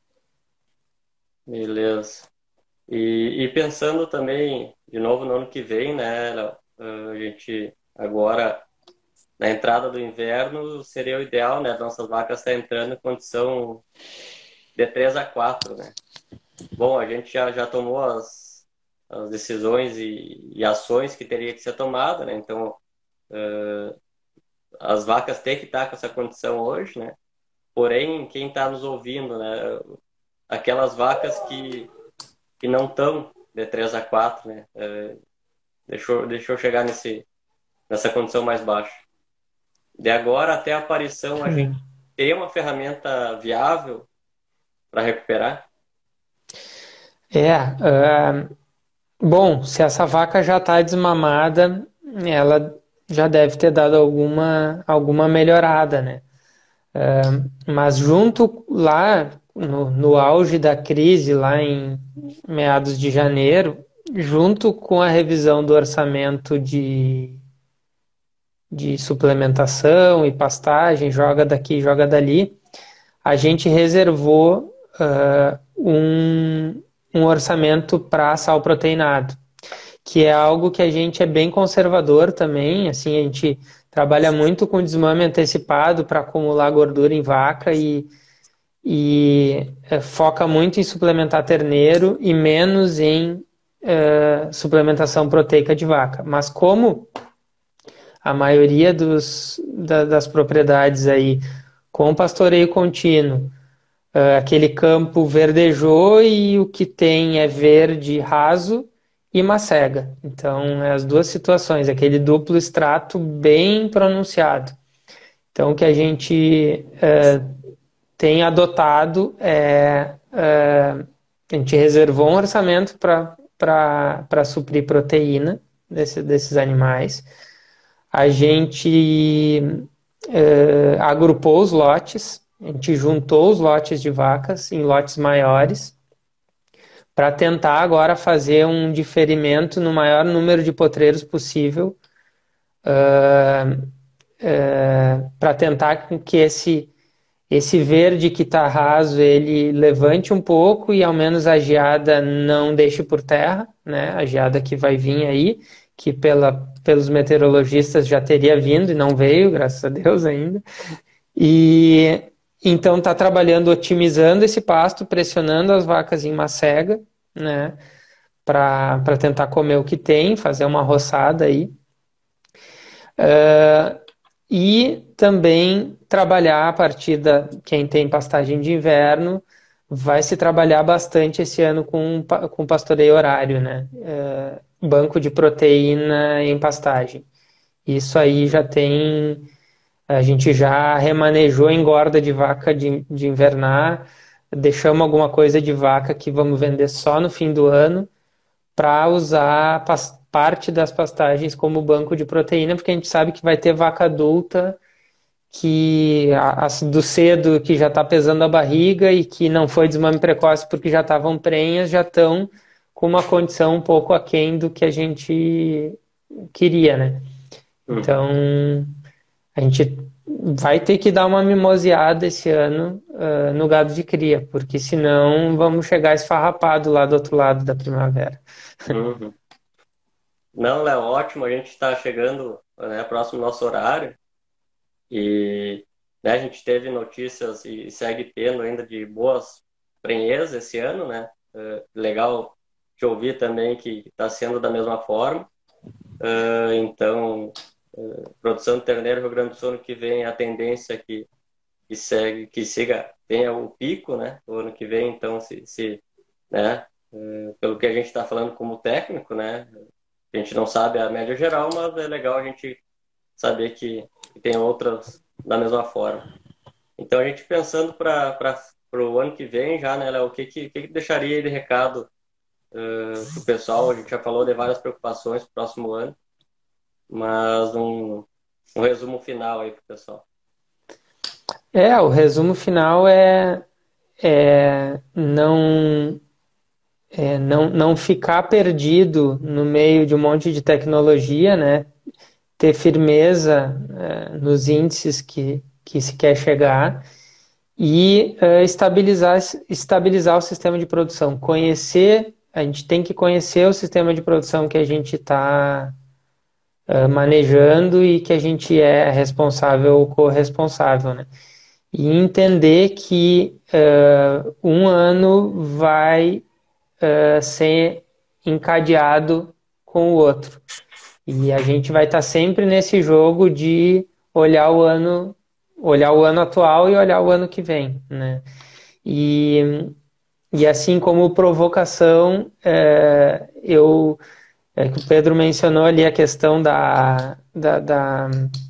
Beleza. E, e pensando também, de novo, no ano que vem, né, Léo? A gente agora, na entrada do inverno, seria o ideal, né? Nossas vacas estão entrando em condição de três a quatro, né? Bom, a gente já, já tomou as, as decisões e, e ações que teria que ser tomada, né? Então, uh, as vacas têm que estar com essa condição hoje, né? Porém, quem está nos ouvindo, né? Aquelas vacas que, que não estão de três a quatro, né? Uh, deixou, deixou chegar nesse, nessa condição mais baixa. De agora até a aparição, a gente tem uma ferramenta viável para recuperar? É, uh, bom, se essa vaca já está desmamada, ela já deve ter dado alguma, alguma melhorada, né? Uh, mas junto lá, no, no auge da crise, lá em meados de janeiro, junto com a revisão do orçamento de, de suplementação e pastagem, joga daqui, joga dali, a gente reservou uh, um, um orçamento para sal proteinado, que é algo que a gente é bem conservador também, assim, a gente trabalha muito com desmame antecipado para acumular gordura em vaca e, e é, foca muito em suplementar terneiro e menos em uh, suplementação proteica de vaca. Mas como a maioria dos, da, das propriedades aí com pastoreio contínuo, uh, aquele campo verdejou e o que tem é verde raso e macega. Então, é as duas situações, aquele duplo extrato bem pronunciado. Então, o que a gente uh, tem adotado é... Uh, a gente reservou um orçamento para suprir proteína desse, desses animais. A gente uh, agrupou os lotes, a gente juntou os lotes de vacas em lotes maiores para tentar agora fazer um diferimento no maior número de potreiros possível, uh, uh, para tentar que esse, esse verde que está raso ele levante um pouco e ao menos a geada não deixe por terra, né? A geada que vai vir aí, que pela, pelos meteorologistas já teria vindo e não veio, graças a Deus ainda. E então está trabalhando otimizando esse pasto, pressionando as vacas em macega, né? Para tentar comer o que tem, fazer uma roçada aí. Uh, e também trabalhar a partir da quem tem pastagem de inverno, vai se trabalhar bastante esse ano com, com pastoreio horário, né? Uh, banco de proteína em pastagem. Isso aí já tem, a gente já remanejou engorda de vaca de, de invernar, deixamos alguma coisa de vaca que vamos vender só no fim do ano para usar parte das pastagens como banco de proteína, porque a gente sabe que vai ter vaca adulta que a, a, do cedo que já está pesando a barriga e que não foi desmame precoce porque já estavam prenhas, já estão com uma condição um pouco aquém do que a gente queria, né? Hum. Então, a gente vai ter que dar uma mimoseada esse ano uh, no gado de cria, porque senão vamos chegar esfarrapado lá do outro lado da primavera. Uhum. Não, Léo, ótimo, a gente está chegando, né, próximo do nosso horário e, né, a gente teve notícias e segue tendo ainda de boas prenhez esse ano, né? Uh, legal te ouvir também que está sendo da mesma forma. Uh, então, uh, produção de terneiro Rio Grande do Sul, ano que vem a tendência é que, que segue, que siga, tenha o pico, né? O ano que vem, então, se, se né? Uh, pelo que a gente está falando como técnico, né? A gente não sabe a média geral, mas é legal a gente saber que, que tem outras da mesma forma. Então, a gente pensando para o ano que vem já, né, Léo, o que, que, que deixaria de recado uh, para o pessoal? A gente já falou de várias preocupações para o próximo ano, mas um, um resumo final aí para o pessoal. É, o resumo final é, é não... É, não, não ficar perdido no meio de um monte de tecnologia, né? Ter firmeza é, nos índices que, que se quer chegar e é, estabilizar, estabilizar o sistema de produção. Conhecer, a gente tem que conhecer o sistema de produção que a gente está é, manejando e que a gente é responsável ou corresponsável, né? E entender que é, um ano vai Uh, ser encadeado com o outro. E a gente vai estar tá sempre nesse jogo de olhar o ano, olhar o ano atual e olhar o ano que vem, né? E, e assim como provocação, é, eu é que o Pedro mencionou ali a questão da, da, da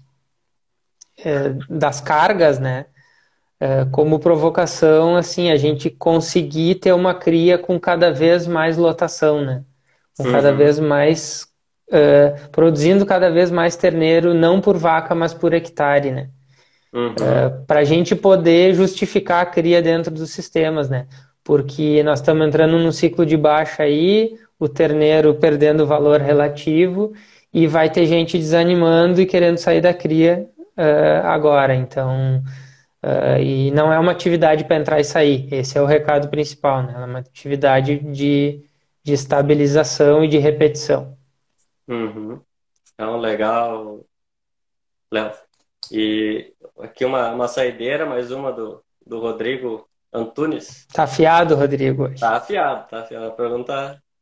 é, das cargas, né? Como provocação, assim, a gente conseguir ter uma cria com cada vez mais lotação, né? Com cada uhum. vez mais... Uh, produzindo cada vez mais terneiro, não por vaca, mas por hectare, né? Uhum. Uh, para a gente poder justificar a cria dentro dos sistemas, né? Porque nós estamos entrando num ciclo de baixa aí, o terneiro perdendo valor relativo, e vai ter gente desanimando e querendo sair da cria uh, agora, então... Uh, e não é uma atividade para entrar e sair, esse é o recado principal, né? É uma atividade de, de estabilização e de repetição. Uhum. Então, legal, Léo. E aqui uma, uma saideira, mais uma do, do Rodrigo Antunes. Tá afiado, Rodrigo? Hoje. Tá afiado, tá afiado. A pergunta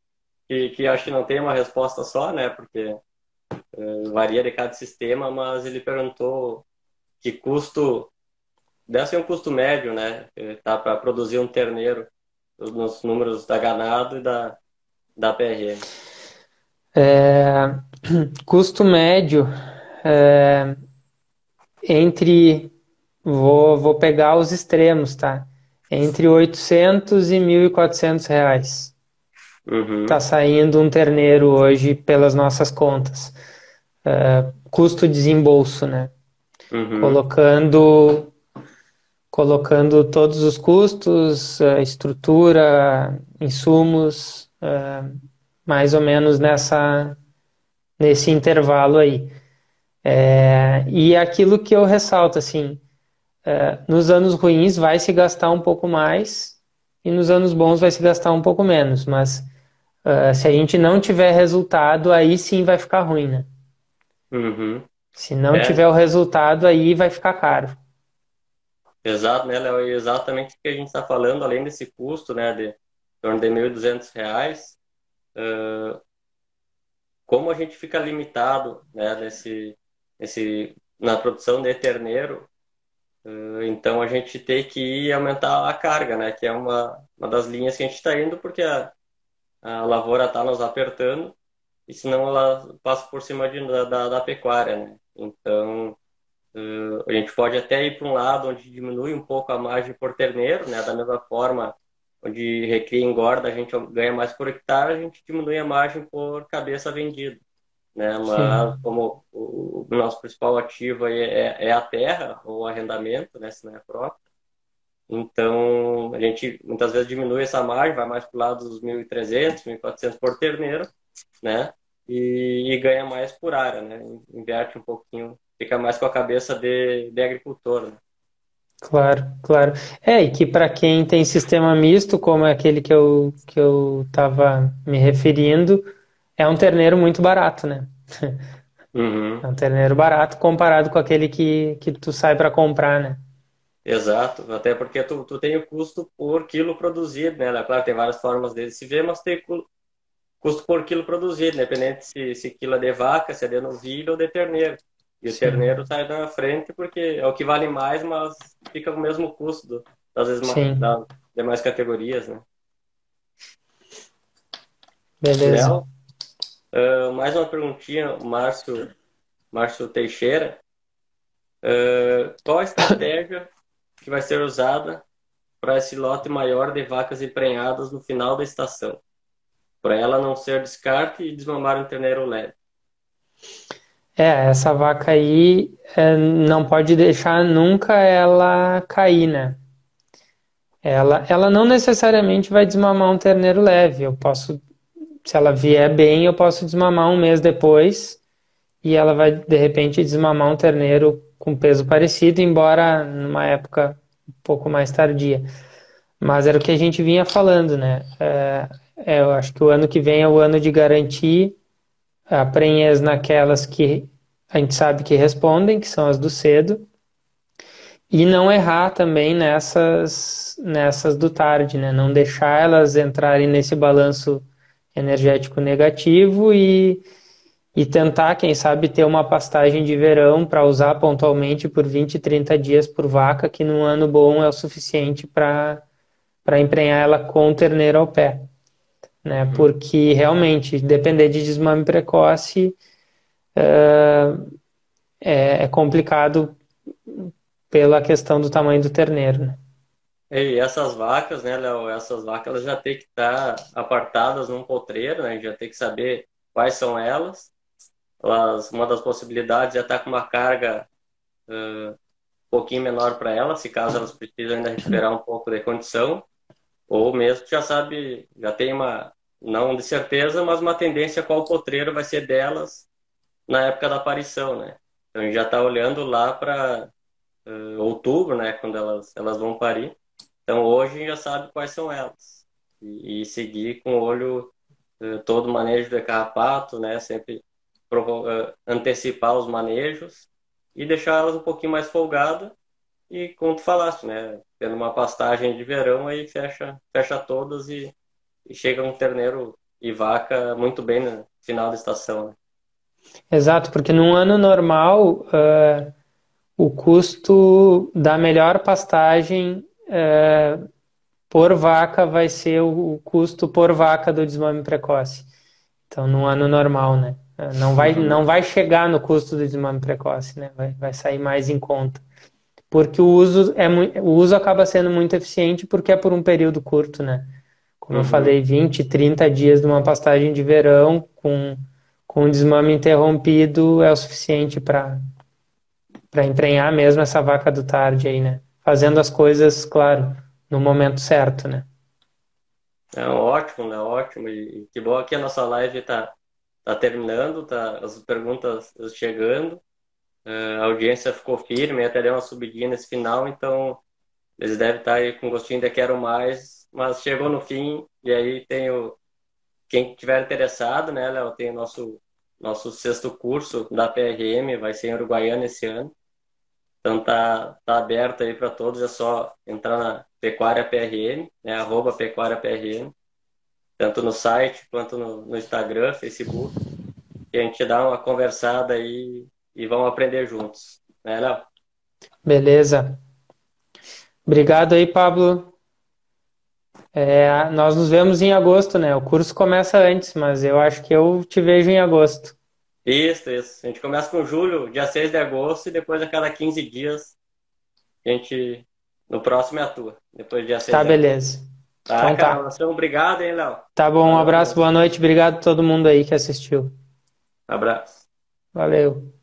que, que acho que não tem uma resposta só, né? Porque uh, varia de cada sistema, mas ele perguntou que custo, deve ser um custo médio, né? Tá para produzir um terneiro nos números da ganado e da, da P R M. É, custo médio é, entre, vou, vou pegar os extremos, tá? Entre oitocentos e mil e quatrocentos reais. Tá Uhum, saindo um terneiro hoje pelas nossas contas. É, custo desembolso, né? uhum, Colocando, colocando todos os custos, a estrutura, insumos, é, mais ou menos nessa, nesse intervalo aí. É, e aquilo que eu ressalto, assim, é, nos anos ruins vai se gastar um pouco mais e nos anos bons vai se gastar um pouco menos, mas é, se a gente não tiver resultado, aí sim vai ficar ruim, né? uhum. Se não É, tiver o resultado, aí vai ficar caro. exato, né, Léo? E exatamente o que a gente está falando, além desse custo, né, de em torno de mil e duzentos reais, como a gente fica limitado, né, nesse, nesse, na produção de terneiro, eh, então a gente tem que ir aumentar a carga, né, que é uma, uma das linhas que a gente está indo, porque a, a lavoura está nos apertando, e senão ela passa por cima de, da, da, da pecuária, né? Então, eh, a gente pode até ir para um lado onde diminui um pouco a margem por terneiro, né, da mesma forma, onde recria e engorda, a gente ganha mais por hectare, a gente diminui a margem por cabeça vendida, né? Mas Sim, como o, o nosso principal ativo aí é, é a terra ou o arrendamento, né? Se não é próprio. Então, a gente muitas vezes diminui essa margem, vai mais para o lado dos mil e trezentos, mil e quatrocentos por terneiro, né? E, e ganha mais por área, né? Inverte um pouquinho, fica mais com a cabeça de, de agricultor, né? claro, claro. É, e que para quem tem sistema misto, como é aquele que eu que eu estava me referindo, é um terneiro muito barato, né? Uhum. É um terneiro barato comparado com aquele que, que tu sai para comprar, né? Exato, até porque tu, tu tem o custo por quilo produzido, né? Claro, tem várias formas dele se ver, mas tem cu- custo por quilo produzido, independente se, se quilo é de vaca, se é de novilho ou de terneiro. E o Sim, terneiro sai na frente porque é o que vale mais, mas fica com o mesmo custo do, das vezes ma- sim. das demais categorias, né? Beleza. Léo, ah, mais uma perguntinha, o Márcio, Márcio Teixeira. Ah, qual a estratégia que vai ser usada para esse lote maior de vacas emprenhadas no final da estação? Para ela não ser descarte e desmamar um terneiro leve. É, essa vaca aí é, não pode deixar nunca ela cair, né? Ela, ela não necessariamente vai desmamar um terneiro leve. Eu posso, se ela vier bem, eu posso desmamar um mês depois e ela vai de repente desmamar um terneiro com peso parecido, embora numa época um pouco mais tardia. Mas era o que a gente vinha falando, né? É, é, eu acho que o ano que vem é o ano de garantir a prenhez naquelas que a gente sabe que respondem, que são as do cedo, e não errar também nessas, nessas do tarde, né? Não deixar elas entrarem nesse balanço energético negativo e, e tentar, quem sabe, ter uma pastagem de verão para usar pontualmente por vinte, trinta dias por vaca, que num ano bom é o suficiente para para emprenhar ela com o terneiro ao pé, né? Uhum. Porque realmente, depender de desmame precoce é, é complicado pela questão do tamanho do terneiro, né? E essas vacas, né, Léo? Essas vacas elas já têm que estar apartadas num potreiro, né? Já tem que saber quais são elas. Elas, uma das possibilidades é estar com uma carga um pouquinho menor para elas, se caso elas precisam ainda recuperar um pouco de condição, ou mesmo já sabe, já tem uma, não de certeza, mas uma tendência qual potreiro vai ser delas na época da aparição, né? Então a gente já está olhando lá para uh, outubro, né? Quando elas, elas vão parir. Então hoje a gente já sabe quais são elas. E, e seguir com o olho uh, todo o manejo do carrapato, né? Sempre provo- uh, antecipar os manejos e deixar elas um pouquinho mais folgadas. E como tu falaste, né? Tendo uma pastagem de verão, aí fecha, fecha todas e, e chega um terneiro e vaca muito bem no final da estação, né? Exato, porque num ano normal, uh, o custo da melhor pastagem uh, por vaca vai ser o, o custo por vaca do desmame precoce. Então, num ano normal, né? Uh, Não vai, Uhum. não vai chegar no custo do desmame precoce, né? Vai, vai sair mais em conta. Porque o uso, é, mui- o uso acaba sendo muito eficiente porque é por um período curto, né? Como eu Uhum. falei, vinte, trinta dias de uma pastagem de verão com, com um desmame interrompido é o suficiente para para emprenhar mesmo essa vaca do tarde aí, né? Fazendo as coisas, claro, no momento certo, né? É ótimo, né? Ótimo. E, e que bom que a nossa live tá, tá terminando, tá, as perguntas chegando. É, a audiência ficou firme, até deu uma subidinha nesse final, então eles devem estar aí com gostinho de quero mais, mas chegou no fim, e aí tem o, quem tiver interessado, né, Léo, tem o nosso, nosso sexto curso da P R M, vai ser em Uruguaiana esse ano. Então tá, tá aberto aí para todos, é só entrar na Pecuária P R M, né, arroba Pecuária P R M, tanto no site quanto no, no Instagram, Facebook, e a gente dá uma conversada aí e vamos aprender juntos, né, Léo? Beleza. Obrigado aí, Pablo. É, nós nos vemos em agosto, né? O curso começa antes, mas eu acho que eu te vejo em agosto. Isso, isso. A gente começa com julho, dia seis de agosto, e depois a cada quinze dias, a gente, no próximo é a tua, depois do dia seis Tá, de agosto. beleza. Tá, Então cara? tá. Então, obrigado, hein, Léo? Tá bom, um Valeu abraço, mesmo. boa noite. Obrigado a todo mundo aí que assistiu. Abraço. Valeu.